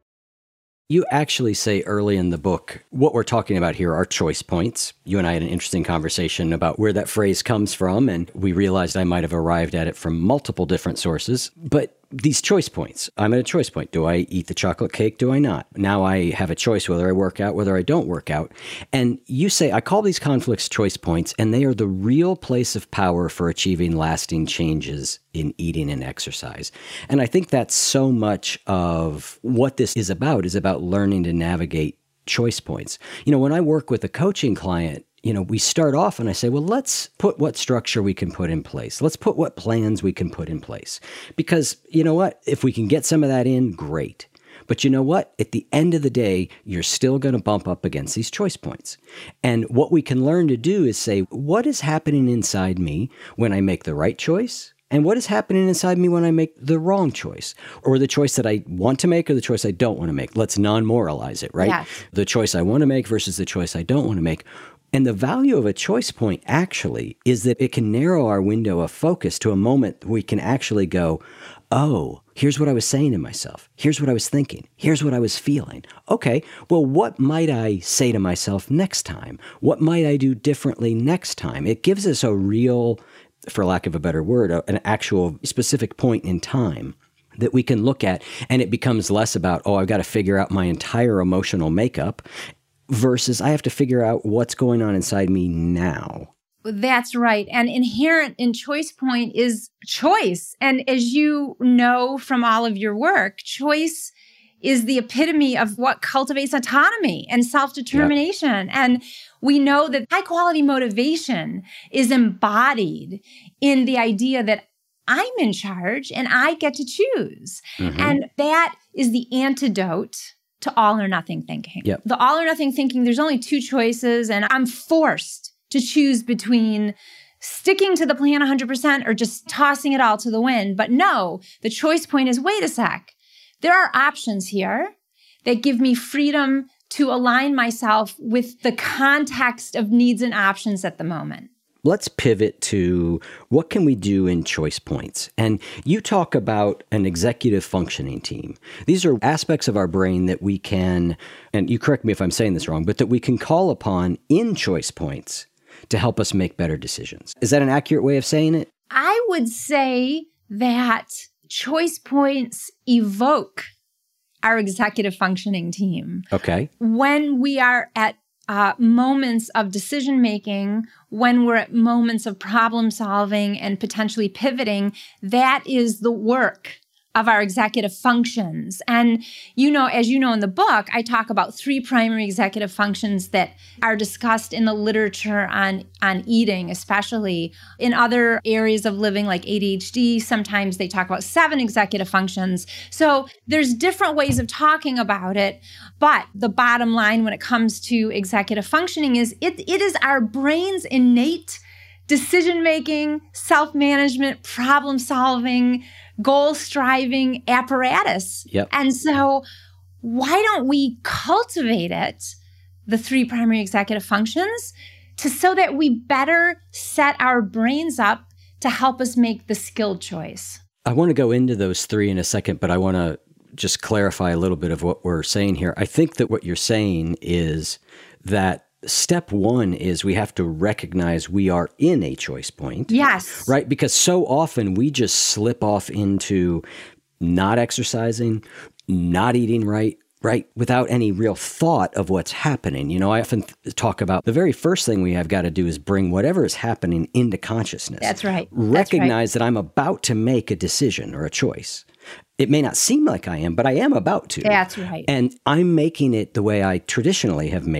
S4: You actually say early in the book, what we're talking about here are choice points. You and I had an interesting conversation about where that phrase comes from, and we realized I might have arrived at it from multiple different sources. But these choice points, I'm at a choice point. Do I eat the chocolate cake? Do I not? Now I have a choice whether I work out, whether I don't work out. And you say, I call these conflicts choice points, and they are the real place of power for achieving lasting changes in eating and exercise. And I think that's so much of what this is about, is about learning to navigate choice points. You know, when I work with a coaching client, you know, we start off and I say, well, let's put what structure we can put in place. Let's put what plans we can put in place. Because you know what? If we can get some of that in, great. But you know what? At the end of the day, you're still going to bump up against these choice points. And what we can learn to do is say, what is happening inside me when I make the right choice? And what is happening inside me when I make the wrong choice, or the choice that I want to make or the choice I don't want to make? Let's non-moralize it, right?
S1: Yes.
S4: The choice I want to make versus the choice I don't want to make. And the value of a choice point actually is that it can narrow our window of focus to a moment we can actually go, oh, here's what I was saying to myself. Here's what I was thinking. Here's what I was feeling. Okay, well, what might I say to myself next time? What might I do differently next time? It gives us a real, for lack of a better word, an actual specific point in time that we can look at, and it becomes less about, oh, I've got to figure out my entire emotional makeup, versus I have to figure out what's going on inside me now.
S1: That's right. And inherent in choice point is choice. And as you know from all of your work, choice is the epitome of what cultivates autonomy and self-determination. Yep. And we know that high quality motivation is embodied in the idea that I'm in charge and I get to choose. Mm-hmm. And that is the antidote to all or nothing thinking.
S4: Yep.
S1: The all or nothing thinking, there's only two choices and I'm forced to choose between sticking to the plan one hundred percent or just tossing it all to the wind. But no, the choice point is, wait a sec. There are options here that give me freedom to align myself with the context of needs and options at the moment.
S4: Let's pivot to what can we do in choice points? And you talk about an executive functioning team. These are aspects of our brain that we can, and you correct me if I'm saying this wrong, but that we can call upon in choice points to help us make better decisions. Is that an accurate way of saying it?
S1: I would say that choice points evoke our executive functioning team.
S4: Okay.
S1: When we are at Uh, moments of decision-making, when we're at moments of problem-solving and potentially pivoting, that is the work of our executive functions. And, you know, as you know in the book, I talk about three primary executive functions that are discussed in the literature on, on eating, especially in other areas of living like A D H D. Sometimes they talk about seven executive functions. So there's different ways of talking about it. But the bottom line when it comes to executive functioning is it, it is our brain's innate decision-making, self-management, problem-solving, goal-striving apparatus.
S4: Yep.
S1: And so why don't we cultivate it, the three primary executive functions, to so that we better set our brains up to help us make the skilled choice?
S4: I want to go into those three in a second, but I want to just clarify a little bit of what we're saying here. I think that what you're saying is that step one is we have to recognize we are in a choice point.
S1: Yes.
S4: Right? Because so often we just slip off into not exercising, not eating right, right? Without any real thought of what's happening. You know, I often th- talk about the very first thing we have got to do is bring whatever is happening into consciousness.
S1: That's right.
S4: Recognize
S1: That's right.
S4: that I'm about to make a decision or a choice. It may not seem like I am, but I am about to.
S1: That's right.
S4: And I'm making it the way I traditionally have made it,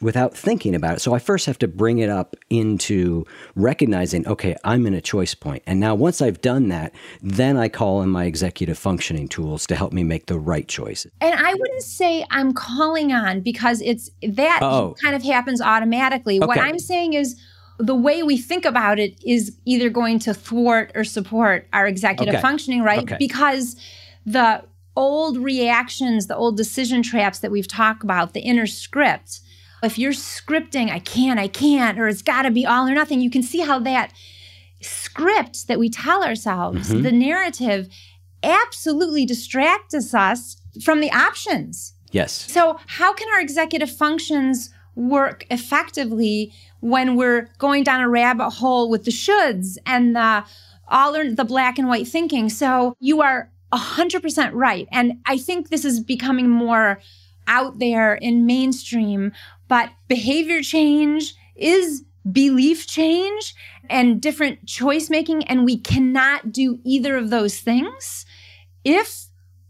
S4: without thinking about it. So I first have to bring it up into recognizing, okay, I'm in a choice point. And now once I've done that, then I call in my executive functioning tools to help me make the right choices.
S1: And I wouldn't say I'm calling on, because it's that
S4: Oh.
S1: kind of happens automatically. What
S4: Okay.
S1: I'm saying is the way we think about it is either going to thwart or support our executive
S4: Okay.
S1: functioning, right?
S4: Okay.
S1: Because the old reactions, the old decision traps that we've talked about, the inner script, if you're scripting, I can't, I can't, or it's got to be all or nothing, you can see how that script that we tell ourselves,
S4: Mhm.
S1: the narrative, absolutely distracts us from the options.
S4: Yes.
S1: So how can our executive functions work effectively when we're going down a rabbit hole with the shoulds and the all or the black and white thinking? So you are one hundred percent right. And I think this is becoming more out there in mainstream, but behavior change is belief change and different choice making. And we cannot do either of those things if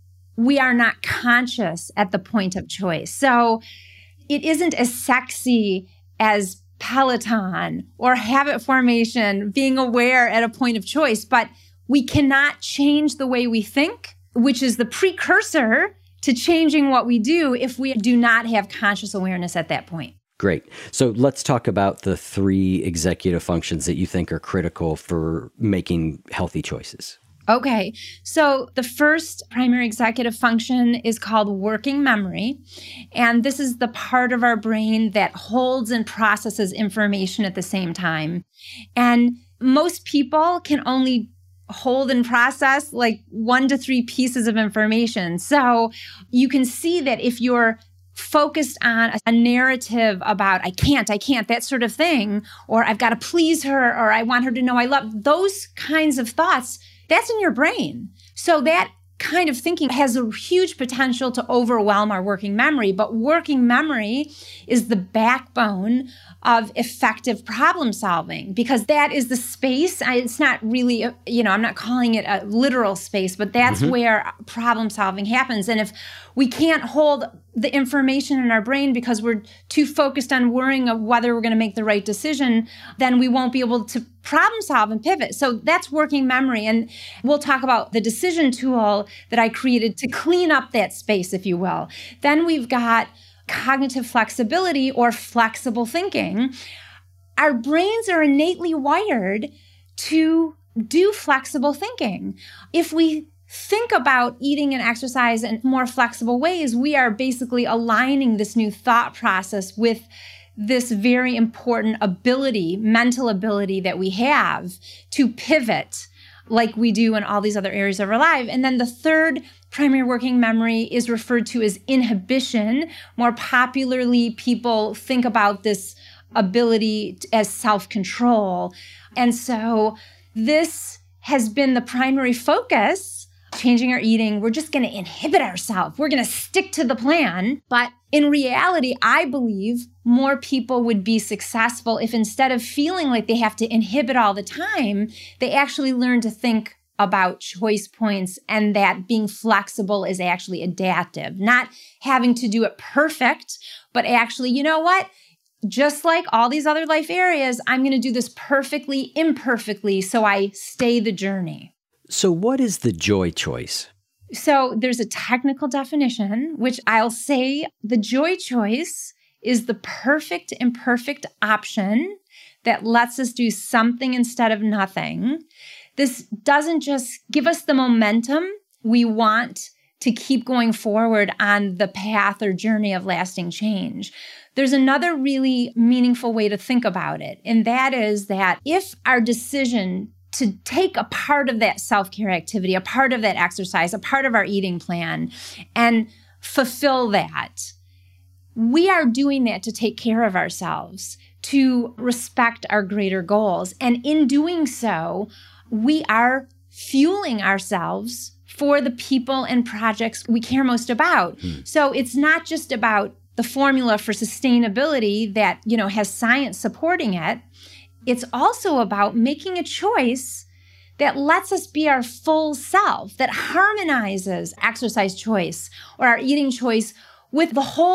S1: we are not conscious at the point of choice. So it isn't as sexy as Peloton or habit formation, being aware at a point of choice, but we cannot change the way we think, which is the precursor to changing what we do if we do not have conscious awareness at that point.
S4: Great. So let's talk about the three executive functions that you think are critical for making healthy choices.
S1: Okay, so the first primary executive function is called working memory. And this is the part of our brain that holds and processes information at the same time. And most people can only hold and process like one to three pieces of information. So you can see that if you're focused on a narrative about I can't, I can't, that sort of thing, or I've got to please her, or I want her to know I love, those kinds of thoughts, that's in your brain. So that kind of thinking has a huge potential to overwhelm our working memory. But working memory is the backbone of effective problem solving, because that is the space. I, it's not really, a, you know, I'm not calling it a literal space, but that's mm-hmm. where problem solving happens. And if we can't hold the information in our brain because we're too focused on worrying of whether we're going to make the right decision, then we won't be able to problem solve and pivot. So that's working memory. And we'll talk about the decision tool that I created to clean up that space, if you will. Then we've got cognitive flexibility or flexible thinking. Our brains are innately wired to do flexible thinking. If we think about eating and exercise in more flexible ways, we are basically aligning this new thought process with this very important ability, mental ability that we have to pivot like we do in all these other areas of our life. And then the third primary working memory is referred to as inhibition. More popularly, people think about this ability as self-control. And so this has been the primary focus. Changing our eating, we're just going to inhibit ourselves. We're going to stick to the plan. But in reality, I believe more people would be successful if instead of feeling like they have to inhibit all the time, they actually learn to think about choice points and that being flexible is actually adaptive, not having to do it perfect, but actually, you know what? Just like all these other life areas, I'm going to do this perfectly, imperfectly, so I stay the journey.
S4: So what is the joy choice?
S1: So there's a technical definition, which I'll say the joy choice is the perfect imperfect option that lets us do something instead of nothing. This doesn't just give us the momentum we want to keep going forward on the path or journey of lasting change. There's another really meaningful way to think about it, and that is that if our decision to take a part of that self-care activity, a part of that exercise, a part of our eating plan, and fulfill that, we are doing that to take care of ourselves, to respect our greater goals. And in doing so, we are fueling ourselves for the people and projects we care most about. Hmm. So it's not just about the formula for sustainability that, you know, has science supporting it. It's also about making a choice that lets us be our full self, that harmonizes exercise choice or our eating choice with the whole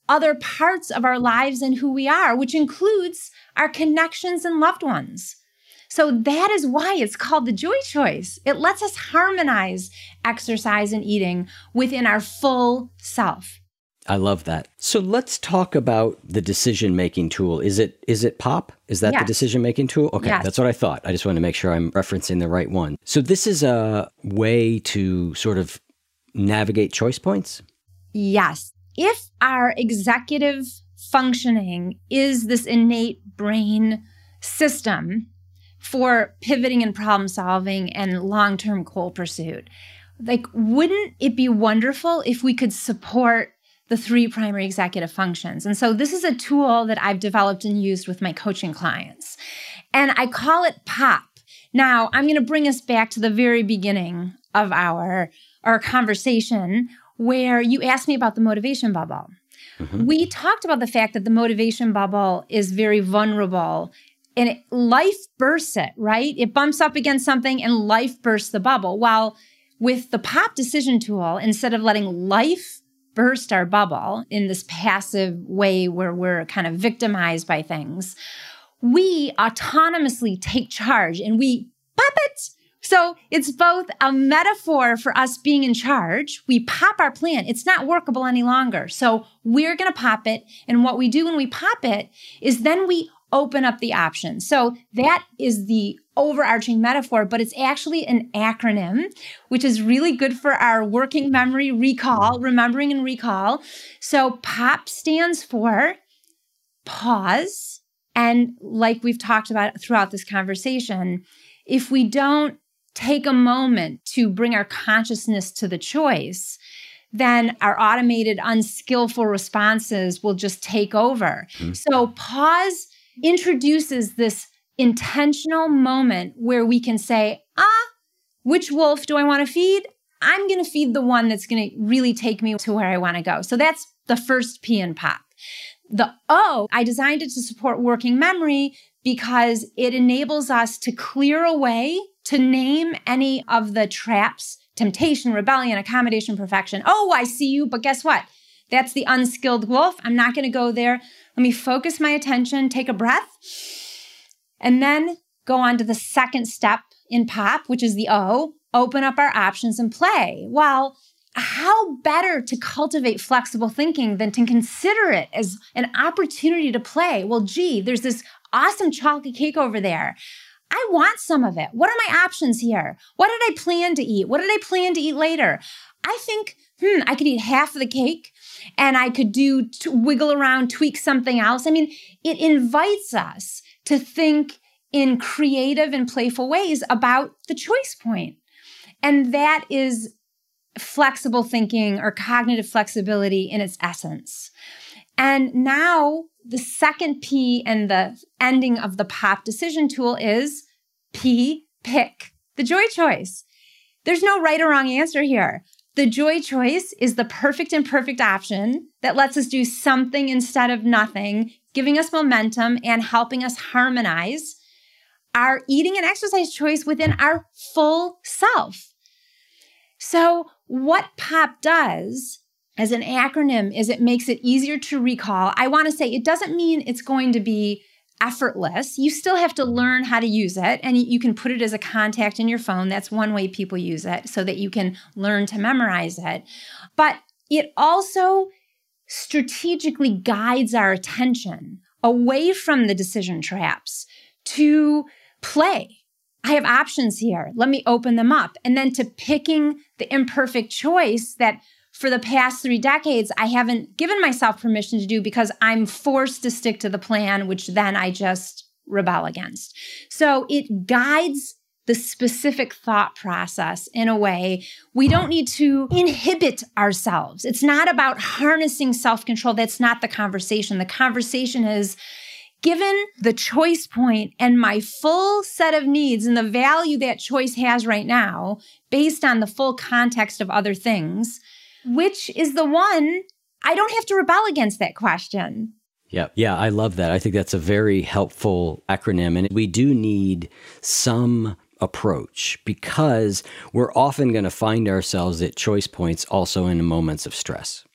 S1: other parts of our lives and who we are, which includes our connections and loved ones. So that is why it's called the joy choice. It lets us harmonize exercise and eating within our full self.
S4: I love that. So let's talk about the decision-making tool. Is it is it POP? Is that
S1: Yes.
S4: the decision-making tool? Okay,
S1: Yes.
S4: that's what I thought. I just wanted to make sure I'm referencing the right one. So this is a way to sort of navigate choice points?
S1: Yes. If our executive functioning is this innate brain system for pivoting and problem solving and long-term goal pursuit, like, wouldn't it be wonderful if we could support the three primary executive functions? And so this is a tool that I've developed and used with my coaching clients. And I call it POP. Now, I'm going to bring us back to the very beginning of our, our conversation where you asked me about the motivation bubble. Mm-hmm. We talked about the fact that the motivation bubble is very vulnerable and it, life bursts it, right? It bumps up against something and life bursts the bubble. While with the POP decision tool, instead of letting life burst our bubble in this passive way where we're kind of victimized by things, we autonomously take charge and we pop it. So it's both a metaphor for us being in charge. We pop our plan. It's not workable any longer. So we're going to pop it. And what we do when we pop it is then we open up the options. So that is the overarching metaphor, but it's actually an acronym, which is really good for our working memory recall, remembering and recall. So POP stands for pause. And like we've talked about throughout this conversation, if we don't take a moment to bring our consciousness to the choice, then our automated, unskillful responses will just take over. Mm-hmm. So pause introduces this intentional moment where we can say, ah, which wolf do I want to feed? I'm going to feed the one that's going to really take me to where I want to go. So that's the first P in POP. The O, I designed it to support working memory because it enables us to clear away, to name any of the traps, temptation, rebellion, accommodation, perfection. Oh, I see you, but guess what? That's the unskilled wolf. I'm not going to go there. Let me focus my attention, take a breath, and then go on to the second step in POP, which is the O, open up our options and play. Well, how better to cultivate flexible thinking than to consider it as an opportunity to play? Well, gee, there's this awesome chocolate cake over there. I want some of it. What are my options here? What did I plan to eat? What did I plan to eat later? I think, hmm, I could eat half of the cake and I could do to wiggle around, tweak something else. I mean, it invites us to think in creative and playful ways about the choice point. And that is flexible thinking or cognitive flexibility in its essence. And now the second P and the ending of the POP decision tool is P, pick, the joy choice. There's no right or wrong answer here. The joy choice is the perfect and perfect option that lets us do something instead of nothing, giving us momentum and helping us harmonize our eating and exercise choice within our full self. So what POP does as an acronym is it makes it easier to recall. I want to say it doesn't mean it's going to be effortless. You still have to learn how to use it, and you can put it as a contact in your phone. That's one way people use it so that you can learn to memorize it. But it also strategically guides our attention away from the decision traps to play. I have options here. Let me open them up. And then to picking the imperfect choice that for the past three decades, I haven't given myself permission to do because I'm forced to stick to the plan, which then I just rebel against. So it guides the specific thought process in a way we don't need to inhibit ourselves. It's not about harnessing self-control. That's not the conversation. The conversation is, given the choice point and my full set of needs and the value that choice has right now, based on the full context of other things, which is the one I don't have to rebel against that question.
S4: Yeah, yeah, I love that. I think that's a very helpful acronym. And we do need some approach because we're often going to find ourselves at choice points also in moments of stress.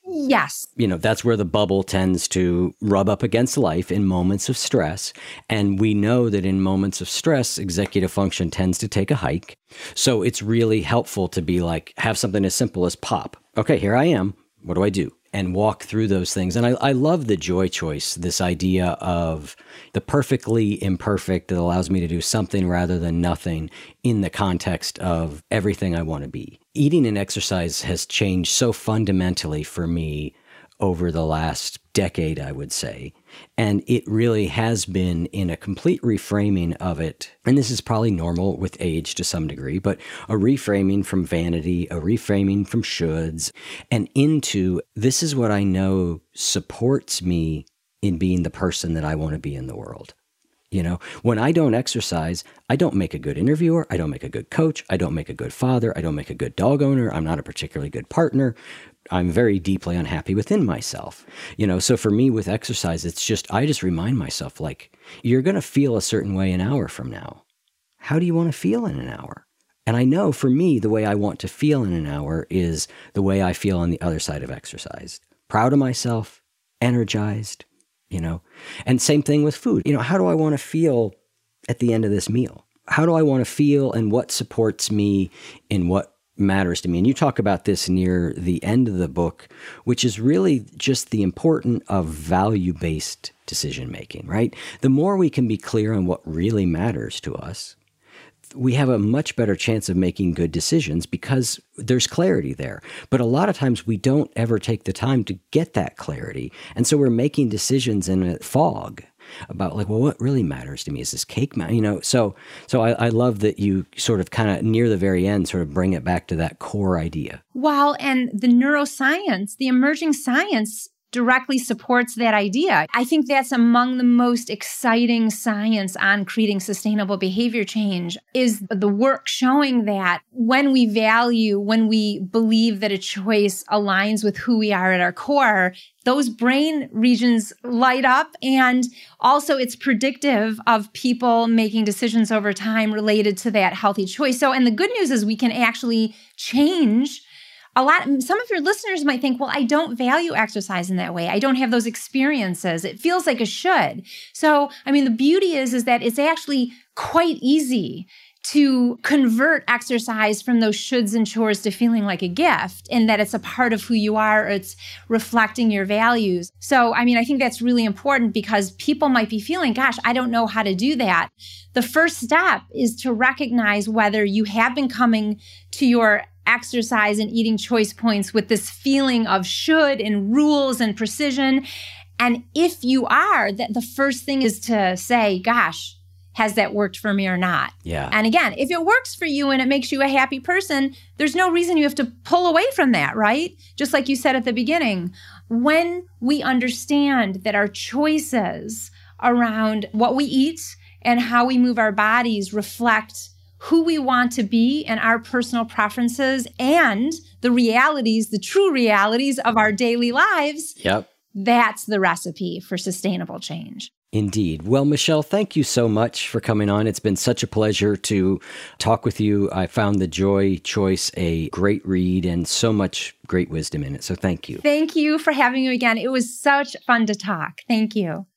S1: Yes.
S4: You know, that's where the bubble tends to rub up against life in moments of stress. And we know that in moments of stress, executive function tends to take a hike. So it's really helpful to be like, have something as simple as pop. Okay, here I am. What do I do? And walk through those things. And I, I love the joy choice, this idea of the perfectly imperfect that allows me to do something rather than nothing in the context of everything I want to be. Eating and exercise has changed so fundamentally for me over the last decade, I would say. And it really has been in a complete reframing of it. And this is probably normal with age to some degree, but a reframing from vanity, a reframing from shoulds, and into this is what I know supports me in being the person that I want to be in the world. You know, when I don't exercise, I don't make a good interviewer. I don't make a good coach. I don't make a good father. I don't make a good dog owner. I'm not a particularly good partner. I'm very deeply unhappy within myself. You know, so for me with exercise, it's just, I just remind myself, like, you're going to feel a certain way an hour from now. How do you want to feel in an hour? And I know for me, the way I want to feel in an hour is the way I feel on the other side of exercise. Proud of myself, energized, you know, and same thing with food. You know, how do I want to feel at the end of this meal? How do I want to feel and what supports me in what matters to me? And you talk about this near the end of the book, which is really just the importance of value-based decision-making, right? The more we can be clear on what really matters to us, we have a much better chance of making good decisions because there's clarity there. But a lot of times we don't ever take the time to get that clarity. And so we're making decisions in a fog about like, well, what really matters to me? Is this cake? Ma-? You know, so so I, I love that you sort of kind of near the very end sort of bring it back to that core idea.
S1: Well, and the neuroscience, the emerging science directly supports that idea. I think that's among the most exciting science on creating sustainable behavior change is the work showing that when we value, when we believe that a choice aligns with who we are at our core, those brain regions light up. And also it's predictive of people making decisions over time related to that healthy choice. So, and the good news is we can actually change a lot. Some of your listeners might think, well, I don't value exercise in that way. I don't have those experiences. It feels like a should. So, I mean, the beauty is, is that it's actually quite easy to convert exercise from those shoulds and chores to feeling like a gift and that it's a part of who you are, or it's reflecting your values. So, I mean, I think that's really important because people might be feeling, gosh, I don't know how to do that. The first step is to recognize whether you have been coming to your exercise and eating choice points with this feeling of should and rules and precision. And if you are, that the first thing is to say, gosh, has that worked for me or not?
S4: Yeah.
S1: And again, if it works for you and it makes you a happy person, there's no reason you have to pull away from that, right? Just like you said at the beginning, when we understand that our choices around what we eat and how we move our bodies reflect who we want to be and our personal preferences and the realities, the true realities of our daily lives,
S4: yep.
S1: That's the recipe for sustainable change.
S4: Indeed. Well, Michelle, thank you so much for coming on. It's been such a pleasure to talk with you. I found The Joy Choice a great read and so much great wisdom in it. So thank you.
S1: Thank you for having me again. It was such fun to talk. Thank you.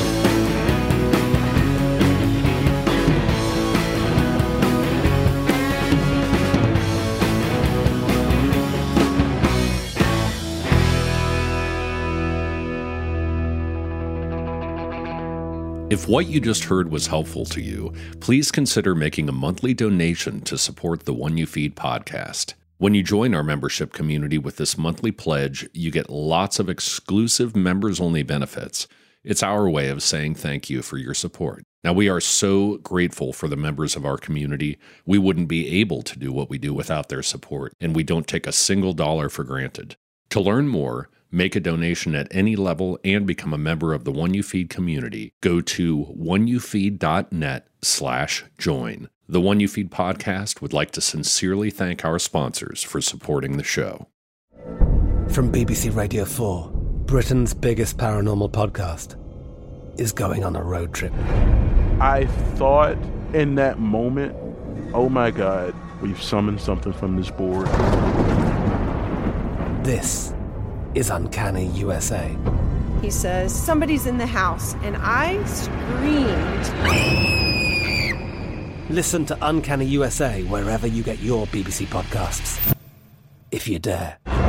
S2: If what you just heard was helpful to you, please consider making a monthly donation to support the One You Feed podcast. When you join our membership community with this monthly pledge, you get lots of exclusive members-only benefits. It's our way of saying thank you for your support. Now, we are so grateful for the members of our community. We wouldn't be able to do what we do without their support, and we don't take a single dollar for granted. To learn more, make a donation at any level, and become a member of the One You Feed community, go to oneyoufeed.net slash join. The One You Feed podcast would like to sincerely thank our sponsors for supporting the show.
S6: From B B C Radio four, Britain's biggest paranormal podcast is going on a road trip.
S5: I thought in that moment, oh my God, we've summoned something from this board.
S6: This is Uncanny U S A.
S7: He says, somebody's in the house, and I screamed.
S6: Listen to Uncanny U S A wherever you get your B B C podcasts, if you dare.